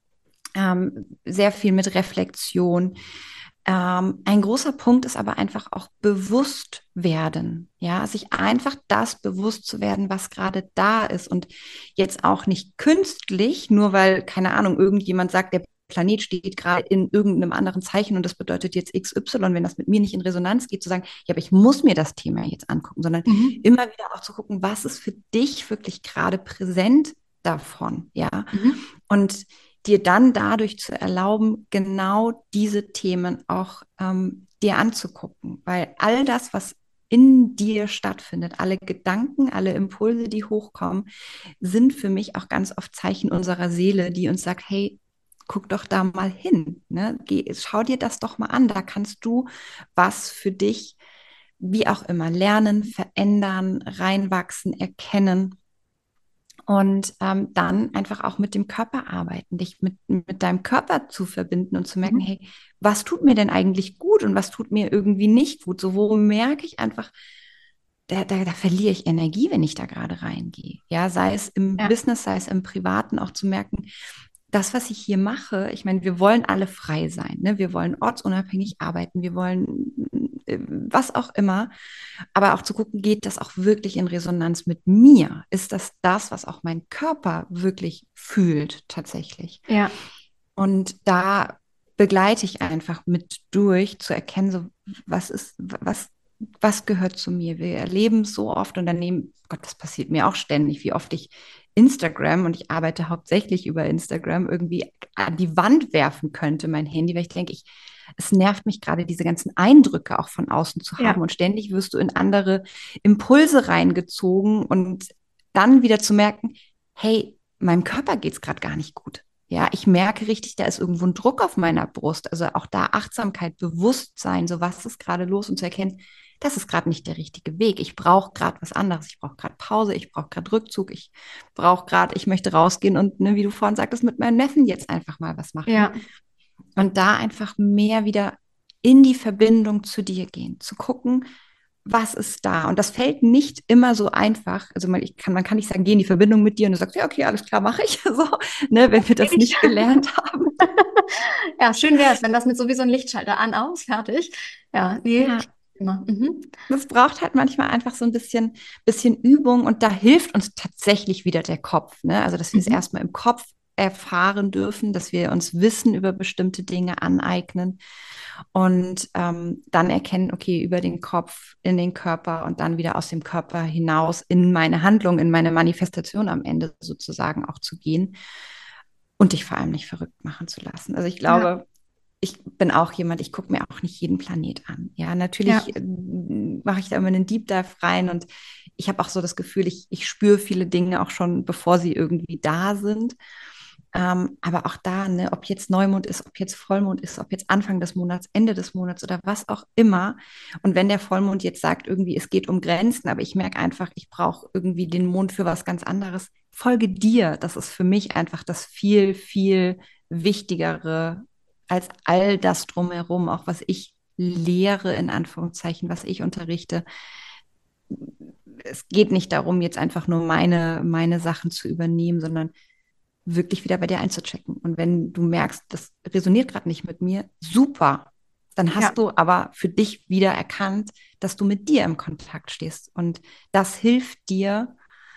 sehr viel mit Reflexion. Ein großer Punkt ist aber einfach auch bewusst werden, ja, sich einfach das bewusst zu werden, was gerade da ist und jetzt auch nicht künstlich, nur weil, keine Ahnung, irgendjemand sagt, der Planet steht gerade in irgendeinem anderen Zeichen und das bedeutet jetzt XY, wenn das mit mir nicht in Resonanz geht, zu sagen, ja, aber ich muss mir das Thema jetzt angucken, sondern Mhm. immer wieder auch zu gucken, was ist für dich wirklich gerade präsent davon, ja, Mhm. und dir dann dadurch zu erlauben, genau diese Themen auch dir anzugucken. Weil all das, was in dir stattfindet, alle Gedanken, alle Impulse, die hochkommen, sind für mich auch ganz oft Zeichen unserer Seele, die uns sagt, hey, guck doch da mal hin. Ne? Schau dir das doch mal an. Da kannst du was für dich, wie auch immer, lernen, verändern, reinwachsen, erkennen und dann einfach auch mit dem Körper arbeiten, dich mit deinem Körper zu verbinden und zu merken, Mhm. hey, was tut mir denn eigentlich gut und was tut mir irgendwie nicht gut? So, wo merke ich einfach, da verliere ich Energie, wenn ich da gerade reingehe. Ja, sei es im Ja, Business, sei es im Privaten, auch zu merken, das, was ich hier mache, ich meine, wir wollen alle frei sein, ne? Wir wollen ortsunabhängig arbeiten, wir wollen was auch immer, aber auch zu gucken, geht das auch wirklich in Resonanz mit mir? Ist das das, was auch mein Körper wirklich fühlt tatsächlich? ja, Und da begleite ich einfach mit durch, zu erkennen, so, was gehört zu mir? Wir erleben so oft und dann nehmen, Gott, das passiert mir auch ständig, wie oft ich Instagram, und ich arbeite hauptsächlich über Instagram, irgendwie an die Wand werfen könnte, mein Handy, weil ich denke, es nervt mich gerade, diese ganzen Eindrücke auch von außen zu haben ja, und ständig wirst du in andere Impulse reingezogen und dann wieder zu merken, hey, meinem Körper geht es gerade gar nicht gut. Ja, ich merke richtig, da ist irgendwo ein Druck auf meiner Brust. Also auch da Achtsamkeit, Bewusstsein, so was ist gerade los und zu erkennen, das ist gerade nicht der richtige Weg. Ich brauche gerade was anderes. Ich brauche gerade Pause, ich brauche gerade Rückzug, ich möchte rausgehen und, ne, wie du vorhin sagtest, mit meinem Neffen jetzt einfach mal was machen. ja, Und da einfach mehr wieder in die Verbindung zu dir gehen, zu gucken, was ist da? Und das fällt nicht immer so einfach. Also man kann nicht sagen, geh in die Verbindung mit dir und du sagst, ja, okay, alles klar, mache ich. So, ne, wenn wir das ich. nicht gelernt haben. Ja, schön wäre es, wenn das mit sowieso ein Lichtschalter an, aus, fertig. Ja, nee, Ja, immer. Mhm. das braucht halt manchmal einfach so ein bisschen Übung und da hilft uns tatsächlich wieder der Kopf. Ne? Also, dass wir es Mhm. erstmal im Kopf erfahren dürfen, dass wir uns Wissen über bestimmte Dinge aneignen und dann erkennen, okay, über den Kopf in den Körper und dann wieder aus dem Körper hinaus in meine Handlung, in meine Manifestation am Ende sozusagen auch zu gehen und dich vor allem nicht verrückt machen zu lassen. Also ich Ja, glaube, ich bin auch jemand, ich gucke mir auch nicht jeden Planet an. Ja, ja, natürlich mache ich da immer einen Deep Dive rein und ich habe auch so das Gefühl, ich spüre viele Dinge auch schon, bevor sie irgendwie da sind. Aber auch da, ne, ob jetzt Neumond ist, ob jetzt Vollmond ist, ob jetzt Anfang des Monats, Ende des Monats oder was auch immer. Und wenn der Vollmond jetzt sagt, irgendwie, es geht um Grenzen, aber ich merke einfach, ich brauche irgendwie den Mond für was ganz anderes, folge dir. Das ist für mich einfach das viel, viel Wichtigere als all das drumherum, auch was ich lehre, in Anführungszeichen, was ich unterrichte. Es geht nicht darum, jetzt einfach nur meine Sachen zu übernehmen, sondern wirklich wieder bei dir einzuchecken. Und wenn du merkst, das resoniert gerade nicht mit mir, super. Dann ja, hast du aber für dich wieder erkannt, dass du mit dir im Kontakt stehst. Und das hilft dir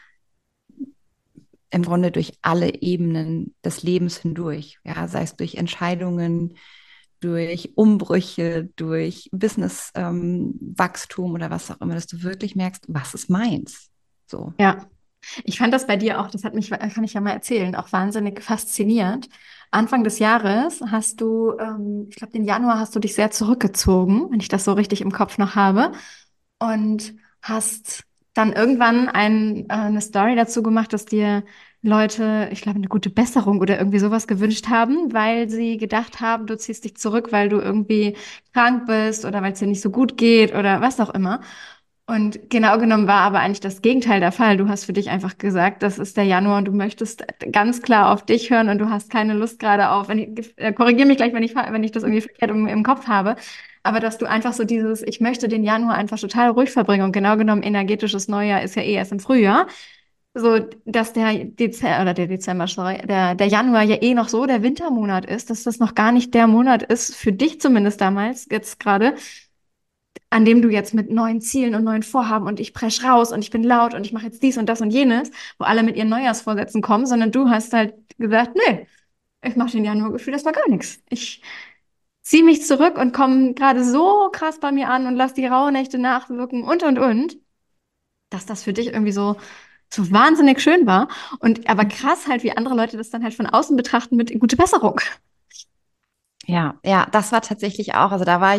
im Grunde durch alle Ebenen des Lebens hindurch. Ja, sei es durch Entscheidungen, durch Umbrüche, durch Business-Wachstum oder was auch immer, dass du wirklich merkst, was ist meins? So. ja. Ich fand das bei dir auch, das hat mich, kann ich ja mal erzählen, auch wahnsinnig fasziniert. Anfang des Jahres hast du, ich glaube, den Januar hast du dich sehr zurückgezogen, wenn ich das so richtig im Kopf noch habe, und hast dann irgendwann eine Story dazu gemacht, dass dir Leute, ich glaube, eine gute Besserung oder irgendwie sowas gewünscht haben, weil sie gedacht haben, du ziehst dich zurück, weil du irgendwie krank bist oder weil es dir nicht so gut geht oder was auch immer. Und genau genommen war aber eigentlich das Gegenteil der Fall. Du hast für dich einfach gesagt, das ist der Januar und du möchtest ganz klar auf dich hören und du hast keine Lust gerade auf, korrigiere mich gleich, wenn ich das irgendwie verkehrt im Kopf habe, aber dass du einfach so dieses, ich möchte den Januar einfach total ruhig verbringen und genau genommen energetisches Neujahr ist ja eh erst im Frühjahr. so, dass der Dezember, oder der Dezember, sorry, der Januar ja eh noch so der Wintermonat ist, dass das noch gar nicht der Monat ist, für dich zumindest damals, jetzt gerade, an dem du jetzt mit neuen Zielen und neuen Vorhaben und ich presch raus und ich bin laut und ich mache jetzt dies und das und jenes, wo alle mit ihren Neujahrsvorsätzen kommen, sondern du hast halt gesagt, nee, ich mache den Januargefühl, das war gar nichts. Ich ziehe mich zurück und komme gerade so krass bei mir an und lass die Rauhnächte nachwirken und, dass das für dich irgendwie so wahnsinnig schön war. Und aber krass halt, wie andere Leute das dann halt von außen betrachten mit gute Besserung. Ja, ja, das war tatsächlich auch. Also da war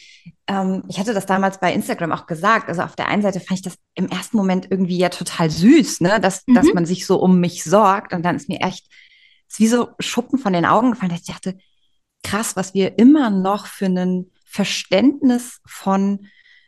ich hatte das damals bei Instagram auch gesagt. Also auf der einen Seite fand ich das im ersten Moment irgendwie ja total süß, ne, dass Mhm. man sich so um mich sorgt. Und dann ist mir echt, ist wie so Schuppen von den Augen gefallen, dass ich dachte, krass, was wir immer noch für ein Verständnis von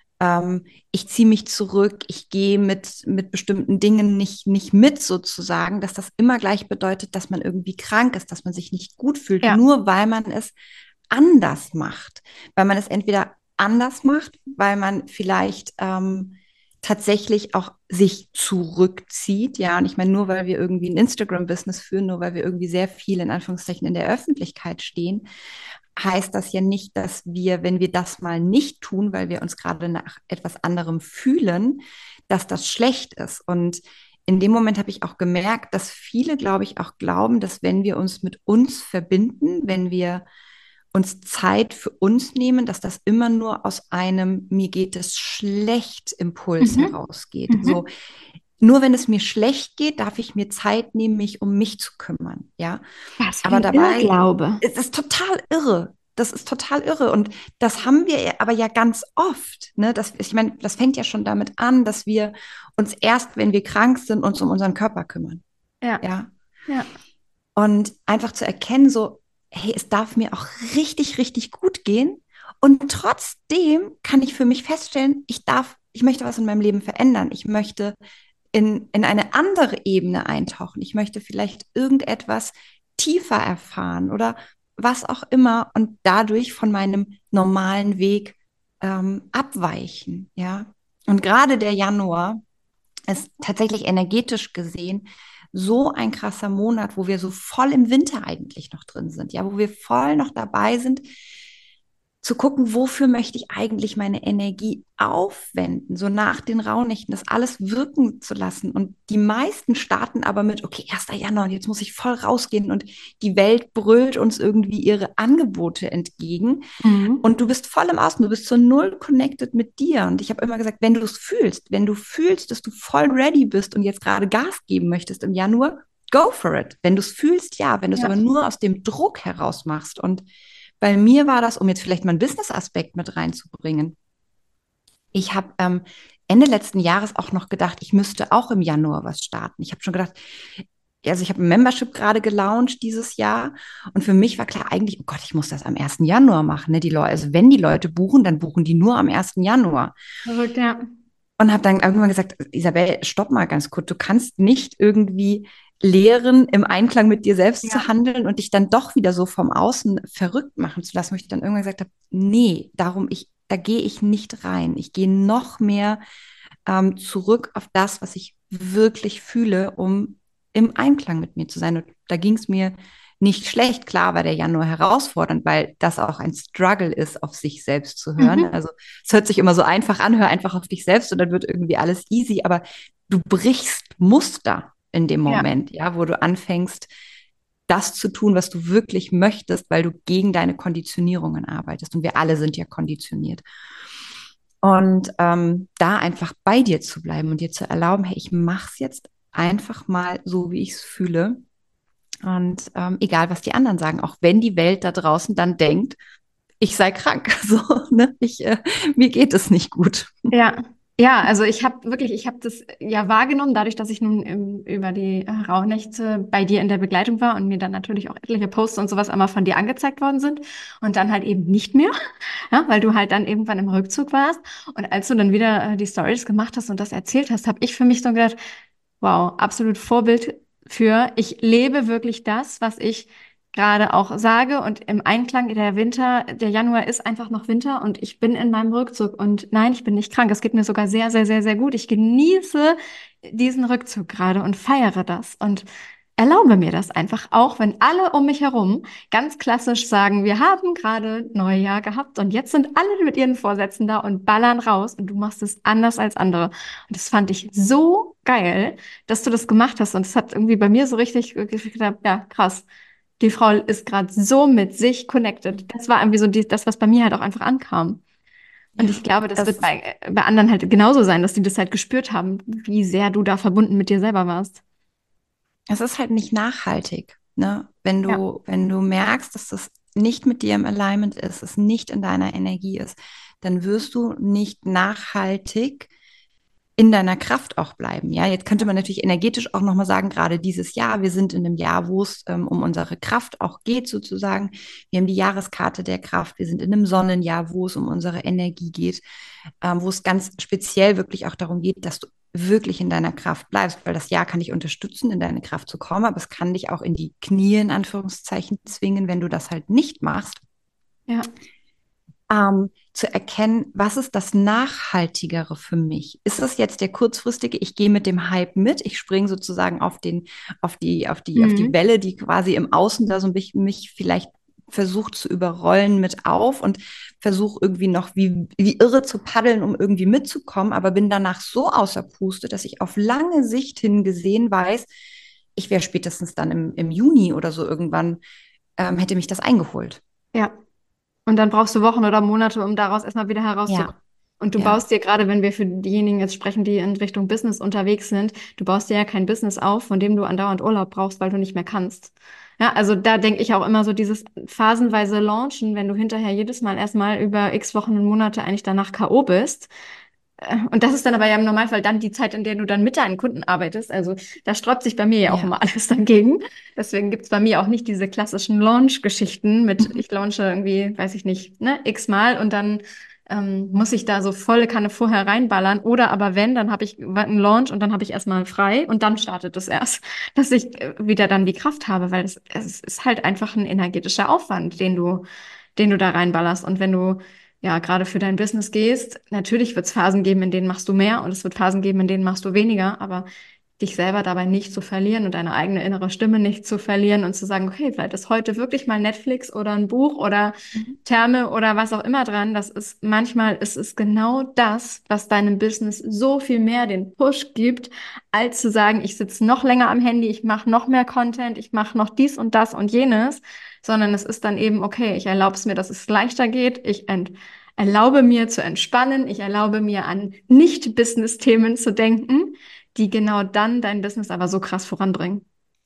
ich ziehe mich zurück, ich gehe mit bestimmten Dingen nicht mit sozusagen, dass das immer gleich bedeutet, dass man irgendwie krank ist, dass man sich nicht gut fühlt, Ja. nur weil man es anders macht. Weil man es entweder anders macht, weil man vielleicht tatsächlich auch sich zurückzieht. Ja, und ich meine, nur weil wir irgendwie ein Instagram-Business führen, nur weil wir irgendwie sehr viel in Anführungszeichen in der Öffentlichkeit stehen, heißt das ja nicht, dass wir, wenn wir das mal nicht tun, weil wir uns gerade nach etwas anderem fühlen, dass das schlecht ist. Und in dem Moment habe ich auch gemerkt, dass viele, glaube ich, auch glauben, dass wenn wir uns mit uns verbinden, wenn wir uns Zeit für uns nehmen, dass das immer nur aus einem mir geht es schlecht Impuls Mhm. herausgeht. So, Mhm. nur wenn es mir schlecht geht, darf ich mir Zeit nehmen, mich um mich zu kümmern. Ja, Was für aber ein dabei Irrglaube. ist es total irre. Das ist total irre. Und das haben wir aber ja ganz oft. Ne? Ich meine, das fängt ja schon damit an, dass wir uns erst, wenn wir krank sind, uns um unseren Körper kümmern. Ja, Ja. ja. Und einfach zu erkennen, so, hey, es darf mir auch richtig, richtig gut gehen. Und trotzdem kann ich für mich feststellen, ich möchte was in meinem Leben verändern. Ich möchte in eine andere Ebene eintauchen. Ich möchte vielleicht irgendetwas tiefer erfahren oder was auch immer und dadurch von meinem normalen Weg abweichen. Ja. Und gerade der Januar ist tatsächlich energetisch gesehen so ein krasser Monat, wo wir so voll im Winter eigentlich noch drin sind, ja, wo wir voll noch dabei sind, zu gucken, wofür möchte ich eigentlich meine Energie aufwenden, so nach den Rauhnächten, das alles wirken zu lassen. Und die meisten starten aber mit, okay, 1. Januar, und jetzt muss ich voll rausgehen und die Welt brüllt uns irgendwie ihre Angebote entgegen. Mhm. Und du bist voll im Außen, du bist so null connected mit dir. Und ich habe immer gesagt, wenn du es fühlst, wenn du fühlst, dass du voll ready bist und jetzt gerade Gas geben möchtest im Januar, go for it. Wenn du es fühlst, ja. Wenn du es Ja. aber nur aus dem Druck heraus machst. Und bei mir war das, um jetzt vielleicht mal einen Business-Aspekt mit reinzubringen, ich habe Ende letzten Jahres auch noch gedacht, ich müsste auch im Januar was starten. Ich habe schon gedacht, also ich habe ein Membership gerade gelauncht dieses Jahr und für mich war klar eigentlich, oh Gott, ich muss das am 1. Januar machen. Ne? Die Leute, also wenn die Leute buchen, dann buchen die nur am 1. Januar. Verrückt, ja. Und habe dann irgendwann gesagt, Isabel, stopp mal ganz kurz, du kannst nicht irgendwie lehren, im Einklang mit dir selbst Ja. zu handeln und dich dann doch wieder so vom Außen verrückt machen zu lassen, wo ich dann irgendwann gesagt habe, nee, da gehe ich nicht rein. Ich gehe noch mehr zurück auf das, was ich wirklich fühle, um im Einklang mit mir zu sein. Und da ging es mir nicht schlecht. Klar war der Januar herausfordernd, weil das auch ein Struggle ist, auf sich selbst zu hören. Mhm. Also es hört sich immer so einfach an, hör einfach auf dich selbst und dann wird irgendwie alles easy, aber du brichst Muster in dem Ja. Moment, ja, wo du anfängst, das zu tun, was du wirklich möchtest, weil du gegen deine Konditionierungen arbeitest. Und wir alle sind ja konditioniert. Und da einfach bei dir zu bleiben und dir zu erlauben, hey, ich mache es jetzt einfach mal so, wie ich es fühle. Und egal, was die anderen sagen, auch wenn die Welt da draußen dann denkt, ich sei krank, so, ne? Mir geht es nicht gut. Ja, ja, also ich habe das ja wahrgenommen, dadurch, dass ich nun über die Rauhnächte bei dir in der Begleitung war und mir dann natürlich auch etliche Posts und sowas einmal von dir angezeigt worden sind und dann halt eben nicht mehr, ja, weil du halt dann irgendwann im Rückzug warst. Und als du dann wieder die Stories gemacht hast und das erzählt hast, habe ich für mich so gedacht, wow, absolut Vorbild für, ich lebe wirklich das, was ich gerade auch sage und im Einklang, der Winter, der Januar ist einfach noch Winter und ich bin in meinem Rückzug und nein, ich bin nicht krank. Es geht mir sogar sehr, sehr, sehr, sehr gut. Ich genieße diesen Rückzug gerade und feiere das und erlaube mir das einfach, auch wenn alle um mich herum ganz klassisch sagen, wir haben gerade Neujahr gehabt und jetzt sind alle mit ihren Vorsätzen da und ballern raus und du machst es anders als andere. Und das fand ich so geil, dass du das gemacht hast und es hat irgendwie bei mir so richtig gedacht, ja, krass. Die Frau ist gerade so mit sich connected. Das war irgendwie so das, was bei mir halt auch einfach ankam. Und ich Ja, glaube, das wird das, bei anderen halt genauso sein, dass die das halt gespürt haben, wie sehr du da verbunden mit dir selber warst. es ist halt nicht nachhaltig, ne? Ja. Wenn du merkst, dass das nicht mit dir im Alignment ist, es nicht in deiner Energie ist, dann wirst du nicht nachhaltig in deiner Kraft auch bleiben. Ja, jetzt könnte man natürlich energetisch auch nochmal sagen, gerade dieses Jahr, wir sind in einem Jahr, wo es um unsere Kraft auch geht, sozusagen. Wir haben die Jahreskarte der Kraft. Wir sind in einem Sonnenjahr, wo es um unsere Energie geht, wo es ganz speziell wirklich auch darum geht, dass du wirklich in deiner Kraft bleibst, weil das Jahr kann dich unterstützen, in deine Kraft zu kommen, aber es kann dich auch in die Knie, in Anführungszeichen, zwingen, wenn du das halt nicht machst, Ja. zu erkennen, was ist das Nachhaltigere für mich? Ist das jetzt der kurzfristige, ich gehe mit dem Hype mit, ich springe sozusagen auf die Mhm. Welle, die quasi im Außen da so ein bisschen mich vielleicht versucht zu überrollen mit auf und versuche irgendwie noch wie irre zu paddeln, um irgendwie mitzukommen, aber bin danach so außer Puste, dass ich auf lange Sicht hingesehen weiß, ich wäre spätestens dann im Juni oder so irgendwann, hätte mich das eingeholt. Ja. Und dann brauchst du Wochen oder Monate, um daraus erstmal wieder herauszukommen. Ja, Und du ja. baust dir, gerade wenn wir für diejenigen jetzt sprechen, die in Richtung Business unterwegs sind, du baust dir ja kein Business auf, von dem du andauernd Urlaub brauchst, weil du nicht mehr kannst. Ja, also da denke ich auch immer so dieses phasenweise Launchen, wenn du hinterher jedes Mal erstmal über x Wochen und Monate eigentlich danach K.O. bist. Und das ist dann aber ja im Normalfall dann die Zeit, in der du dann mit deinen Kunden arbeitest. Also da sträubt sich bei mir ja auch Ja. immer alles dagegen. Deswegen gibt es bei mir auch nicht diese klassischen Launch-Geschichten mit, Mhm. ich launche irgendwie, weiß ich nicht, ne, x-mal und dann muss ich da so volle Kanne vorher reinballern. Oder aber wenn, dann habe ich einen Launch und dann habe ich erstmal frei und dann startet es erst, dass ich wieder dann die Kraft habe, weil es ist halt einfach ein energetischer Aufwand, den du da reinballerst. Und wenn du ja gerade für dein Business gehst, natürlich wird es Phasen geben, in denen machst du mehr und es wird Phasen geben, in denen machst du weniger, aber dich selber dabei nicht zu verlieren und deine eigene innere Stimme nicht zu verlieren und zu sagen, okay, vielleicht ist heute wirklich mal Netflix oder ein Buch oder Mhm. Therme oder was auch immer dran. Das ist manchmal ist es genau das, was deinem Business so viel mehr den Push gibt, als zu sagen, ich sitze noch länger am Handy, ich mache noch mehr Content, ich mache noch dies und das und jenes, sondern es ist dann eben, okay, ich erlaube es mir, dass es leichter geht, erlaube mir zu entspannen, ich erlaube mir an Nicht-Business-Themen zu denken, die genau dann dein Business aber so krass voranbringen.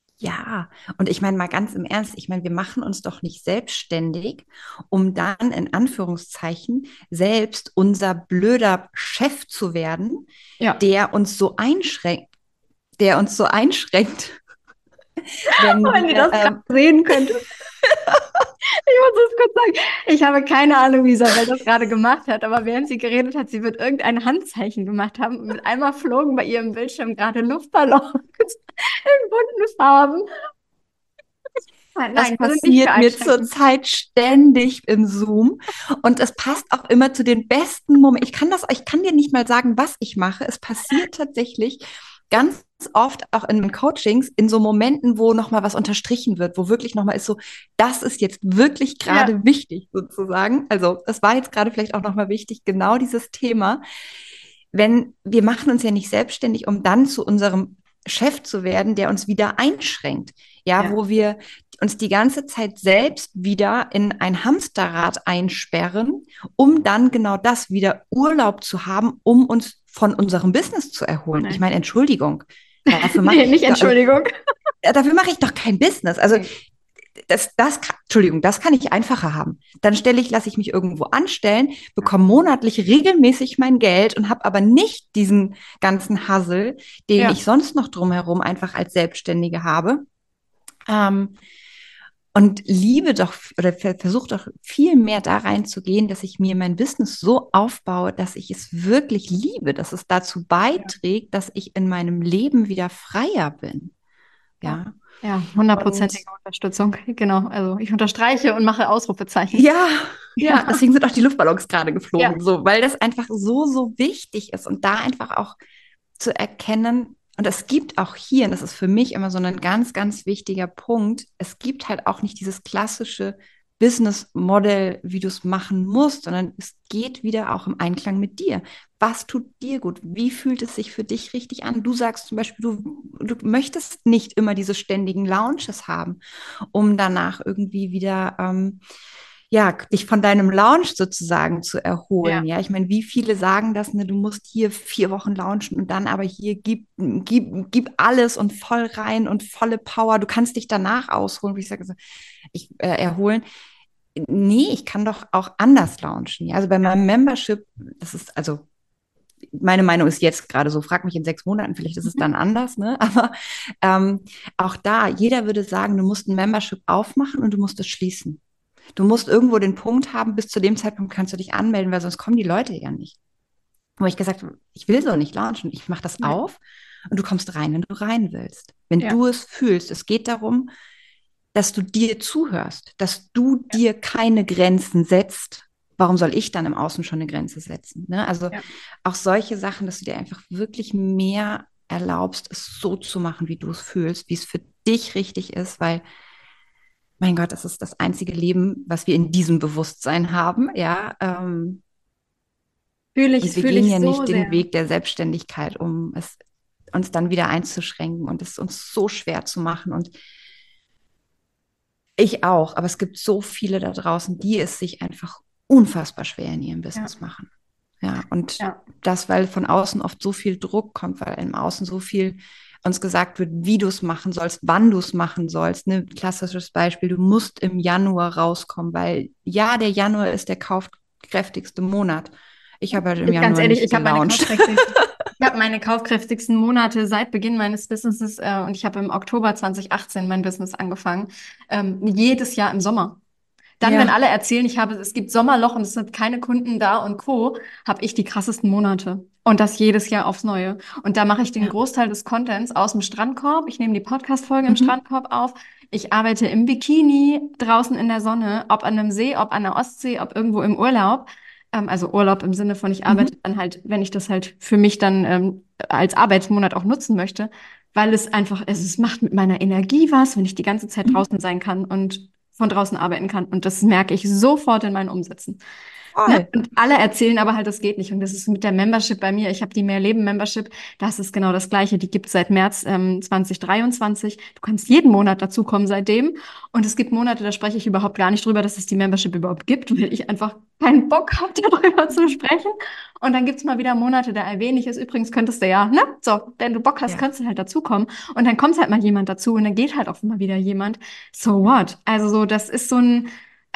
Ja, und ich meine mal ganz im Ernst, ich meine, wir machen uns doch nicht selbstständig, um dann in Anführungszeichen selbst unser blöder Chef zu werden, Ja. der uns so einschränkt, der uns so einschränkt, wenn Wenn ihr wir, das gerade sehen könntet. Ich muss es kurz sagen. Ich habe keine Ahnung, wie Isabel das gerade gemacht hat, aber während sie geredet hat, sie wird irgendein Handzeichen gemacht haben und mit einmal flogen bei ihrem Bildschirm gerade Luftballons in bunten Farben. das Nein, wir sind nicht für passiert mir Einschränkungen. zurzeit ständig im Zoom und es passt auch immer zu den besten Momenten. Ich kann dir nicht mal sagen, was ich mache. Es passiert tatsächlich ganz oft auch in den Coachings in so Momenten, wo nochmal was unterstrichen wird, wo wirklich nochmal ist so, das ist jetzt wirklich Ja, gerade wichtig sozusagen. Also es war jetzt gerade vielleicht auch nochmal wichtig, genau dieses Thema. Wenn wir machen uns ja nicht selbstständig, um dann zu unserem Chef zu werden, der uns wieder einschränkt. Ja, ja, wo wir uns die ganze Zeit selbst wieder in ein Hamsterrad einsperren, um dann genau das wieder Urlaub zu haben, um uns von unserem Business zu erholen. Ich nein. meine, Entschuldigung, dafür mache Nee, nicht ich, also, Entschuldigung. dafür mache ich doch kein Business. Also Nee. Entschuldigung, das kann ich einfacher haben. Dann lasse ich mich irgendwo anstellen, bekomme monatlich regelmäßig mein Geld und habe aber nicht diesen ganzen Hassel, den Ja, ich sonst noch drumherum einfach als Selbstständige habe. Ähm, und liebe doch oder versuche doch viel mehr da reinzugehen, dass ich mir mein Business so aufbaue, dass ich es wirklich liebe, dass es dazu ja, beiträgt, dass ich in meinem Leben wieder freier bin. ja. Ja. Ja, Und hundertprozentige Unterstützung. Genau. Also ich unterstreiche und mache Ausrufezeichen. ja, ja, Ja. deswegen sind auch die Luftballons gerade Ja. geflogen, so, weil das einfach so, so wichtig ist und da einfach auch zu erkennen, und es gibt auch hier, und das ist für mich immer so ein ganz, ganz wichtiger Punkt, es gibt halt auch nicht dieses klassische Business Model, wie du es machen musst, sondern es geht wieder auch im Einklang mit dir. Was tut dir gut? Wie fühlt es sich für dich richtig an? Du sagst zum Beispiel, du möchtest nicht immer diese ständigen Lounges haben, um danach irgendwie wieder ja, dich von deinem Lounge sozusagen zu erholen. Ja. Ja, ich meine, wie viele sagen das, ne, du musst hier 4 Wochen launchen und dann aber hier gib alles und voll rein und volle Power. Du kannst dich danach ausholen, wie ich sage, erholen. Nee, ich kann doch auch anders launchen. Ja? Also bei meinem Membership, das ist, also meine Meinung ist jetzt gerade so, frag mich in 6 Monaten, vielleicht ist es Mhm. dann anders, ne? Aber ähm, auch da, jeder würde sagen, du musst ein Membership aufmachen und du musst es schließen. Du musst irgendwo den Punkt haben, bis zu dem Zeitpunkt kannst du dich anmelden, weil sonst kommen die Leute ja nicht. Wo ich gesagt habe, ich will so nicht launchen, ich mache das Ja. auf und du kommst rein, wenn du rein willst. Wenn Ja. du es fühlst, es geht darum, dass du dir zuhörst, dass du Ja. dir keine Grenzen setzt. Warum soll ich dann im Außen schon eine Grenze setzen? Ne? Also Ja. auch solche Sachen, dass du dir einfach wirklich mehr erlaubst, es so zu machen, wie du es fühlst, wie es für dich richtig ist, weil mein Gott, das ist das einzige Leben, was wir in diesem Bewusstsein haben, ja. Und wir Fühle gehen ich ja so nicht den sehr. Weg der Selbstständigkeit, um es uns dann wieder einzuschränken und es uns so schwer zu machen. Und ich auch, aber es gibt so viele da draußen, die es sich einfach unfassbar schwer in ihrem Ja. Business machen. Ja, und Ja. das, weil von außen oft so viel Druck kommt, weil im Außen so viel uns gesagt wird, wie du es machen sollst, wann du es machen sollst. Ein klassisches Beispiel, du musst im Januar rauskommen, weil ja, der Januar ist der kaufkräftigste Monat. Ich habe halt im Ich ganz Januar ehrlich, nicht gelauncht. ich habe meine kaufkräftigsten Monate seit Beginn meines Businesses und ich habe im Oktober 2018 mein Business angefangen. Jedes Jahr im Sommer. Dann, wenn Ja. alle erzählen, es gibt Sommerloch und es sind keine Kunden da und Co., habe ich die krassesten Monate. Und das jedes Jahr aufs Neue. Und da mache ich den Ja. Großteil des Contents aus dem Strandkorb. Ich nehme die Podcast-Folgen im Mhm. Strandkorb auf. Ich arbeite im Bikini draußen in der Sonne, ob an einem See, ob an der Ostsee, ob irgendwo im Urlaub. Also Urlaub im Sinne von, ich Mhm. arbeite dann halt, wenn ich das halt für mich dann als Arbeitsmonat auch nutzen möchte, weil es einfach, es macht mit meiner Energie was, wenn ich die ganze Zeit Mhm. draußen sein kann und von draußen arbeiten kann. Und das merke ich sofort in meinen Umsätzen. Ne? Voll. Und alle erzählen aber halt, das geht nicht. Und das ist mit der Membership bei mir. Ich habe die Mehrleben-Membership. Das ist genau das Gleiche. Die gibt es seit März 2023. Du kannst jeden Monat dazukommen seitdem. Und es gibt Monate, da spreche ich überhaupt gar nicht drüber, dass es die Membership überhaupt gibt, weil ich einfach keinen Bock habe, darüber zu sprechen. Und dann gibt es mal wieder Monate, da erwähne ich es. Übrigens könntest du ja, ne? So, wenn du Bock hast, Ja. kannst du halt dazukommen. Und dann kommt halt mal jemand dazu und dann geht halt auch mal wieder jemand. So what? Also so, das ist so ein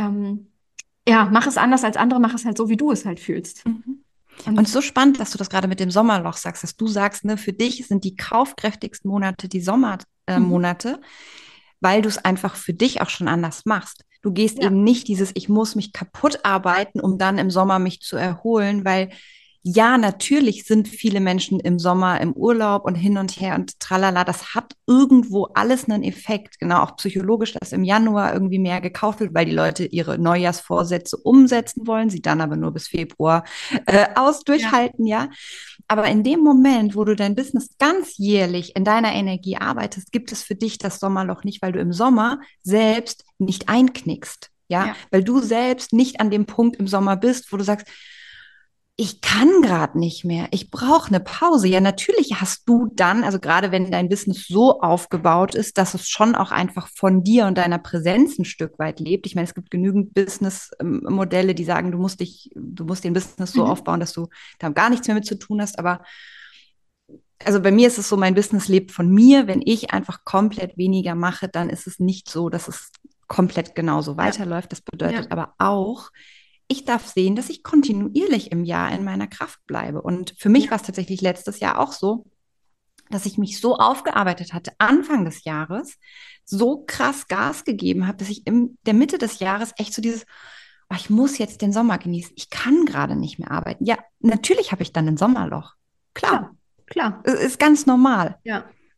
ja, mach es anders als andere, mach es halt so, wie du es halt fühlst. Mhm. Und Und so spannend, dass du das gerade mit dem Sommerloch sagst, dass du sagst, ne, für dich sind die kaufkräftigsten Monate die Sommermonate, mhm. weil du es einfach für dich auch schon anders machst. Du gehst Ja, eben nicht dieses, ich muss mich kaputt arbeiten, um dann im Sommer mich zu erholen, weil ja, natürlich sind viele Menschen im Sommer im Urlaub und hin und her und tralala. Das hat irgendwo alles einen Effekt. Genau, auch psychologisch, dass im Januar irgendwie mehr gekauft wird, weil die Leute ihre Neujahrsvorsätze umsetzen wollen, sie dann aber nur bis Februar ja, durchhalten, ja. Aber in dem Moment, wo du dein Business ganz jährlich in deiner Energie arbeitest, gibt es für dich das Sommerloch nicht, weil du im Sommer selbst nicht einknickst. Ja, ja, weil du selbst nicht an dem Punkt im Sommer bist, wo du sagst, ich kann gerade nicht mehr, ich brauche eine Pause. Ja, natürlich hast du dann, also gerade wenn dein Business so aufgebaut ist, dass es schon auch einfach von dir und deiner Präsenz ein Stück weit lebt. Ich meine, es gibt genügend Business-Modelle, die sagen, du musst den Business so mhm. aufbauen, dass du da gar nichts mehr mit zu tun hast. Aber also bei mir ist es so, mein Business lebt von mir. Wenn ich einfach komplett weniger mache, dann ist es nicht so, dass es komplett genauso Ja, weiterläuft. Das ja, bedeutet aber auch, ich darf sehen, dass ich kontinuierlich im Jahr in meiner Kraft bleibe. Und für mich war ja, es tatsächlich letztes Jahr auch so, dass ich mich so aufgearbeitet hatte, Anfang des Jahres, so krass Gas gegeben habe, dass ich in der Mitte des Jahres echt so dieses, oh, ich muss jetzt den Sommer genießen. Ich kann gerade nicht mehr arbeiten. Ja, natürlich habe ich dann ein Sommerloch. klar, Klar, klar, ist ganz normal. ja.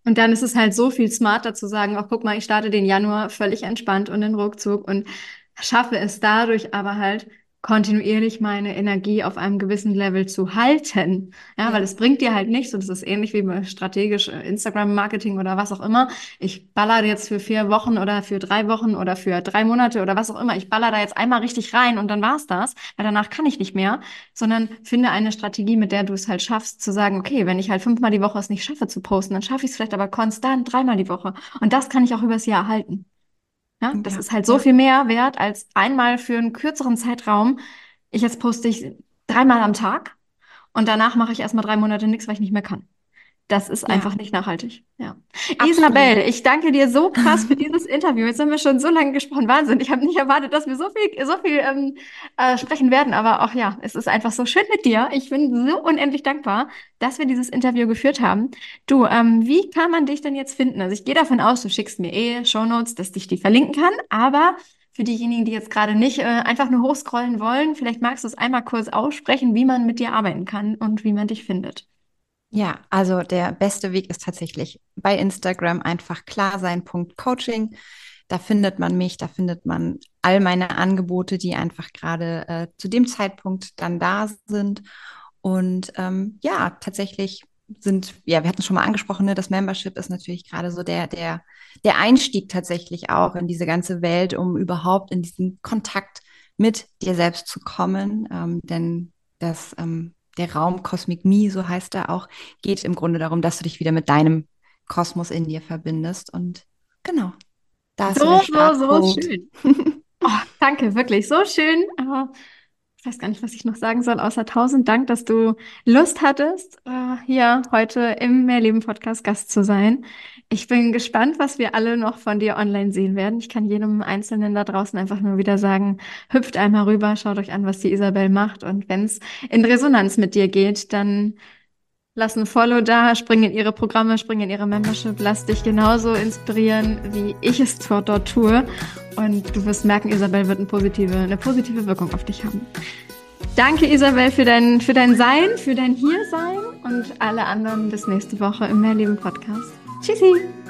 Und dann ist es halt so viel smarter zu sagen, ach guck mal, ich starte den Januar völlig entspannt und in Ruckzuck und schaffe es dadurch aber halt kontinuierlich meine Energie auf einem gewissen Level zu halten. Ja, weil Ja, es bringt dir halt nichts und es ist ähnlich wie bei strategisch Instagram-Marketing oder was auch immer. Ich baller jetzt für 4 Wochen oder für 3 Wochen oder für 3 Monate oder was auch immer. Ich baller da jetzt einmal richtig rein und dann war's das, weil danach kann ich nicht mehr, sondern finde eine Strategie, mit der du es halt schaffst, zu sagen, okay, wenn ich halt 5-mal die Woche es nicht schaffe zu posten, dann schaffe ich es vielleicht aber konstant 3-mal die Woche. Und das kann ich auch übers Jahr halten. Ja, das ja, ist halt so ja, viel mehr wert als einmal für einen kürzeren Zeitraum. Jetzt poste ich 3-mal am Tag und danach mache ich erstmal 3 Monate nichts, weil ich nicht mehr kann. Das ist ja, einfach nicht nachhaltig. Ja. absolut. Isabel, ich danke dir so krass für dieses Interview. Jetzt haben wir schon so lange gesprochen. Wahnsinn. Ich habe nicht erwartet, dass wir so viel sprechen werden. Aber auch ja, es ist einfach so schön mit dir. Ich bin so unendlich dankbar, dass wir dieses Interview geführt haben. Du, wie kann man dich denn jetzt finden? Also ich gehe davon aus, du schickst mir Shownotes, dass ich die verlinken kann. Aber für diejenigen, die jetzt gerade nicht einfach nur hochscrollen wollen, vielleicht magst du es einmal kurz aussprechen, wie man mit dir arbeiten kann und wie man dich findet. Ja, also der beste Weg ist tatsächlich bei Instagram einfach klar sein.coaching. Da findet man mich, da findet man all meine Angebote, die einfach gerade zu dem Zeitpunkt dann da sind. Und ja, tatsächlich ja, wir hatten es schon mal angesprochen, ne, das Membership ist natürlich gerade so der Einstieg tatsächlich auch in diese ganze Welt, um überhaupt in diesen Kontakt mit dir selbst zu kommen. Denn der Raum Cosmic Me, so heißt er auch, geht im Grunde darum, dass du dich wieder mit deinem Kosmos in dir verbindest. Und genau, da ist so der So, so, so Startpunkt. schön. Oh, danke, wirklich so schön. Ich weiß gar nicht, was ich noch sagen soll, außer 1000 Dank, dass du Lust hattest, hier heute im Mehrleben-Podcast Gast zu sein. Ich bin gespannt, was wir alle noch von dir online sehen werden. Ich kann jedem Einzelnen da draußen einfach nur wieder sagen, hüpft einmal rüber, schaut euch an, was die Isabel macht. Und wenn es in Resonanz mit dir geht, dann lass ein Follow da, spring in ihre Programme, spring in ihre Membership, lass dich genauso inspirieren, wie ich es dort tue. Und du wirst merken, Isabel wird eine positive Wirkung auf dich haben. Danke, Isabel, für dein Sein, für dein Hiersein und alle anderen bis nächste Woche im Mehrleben Podcast. Tschüssi!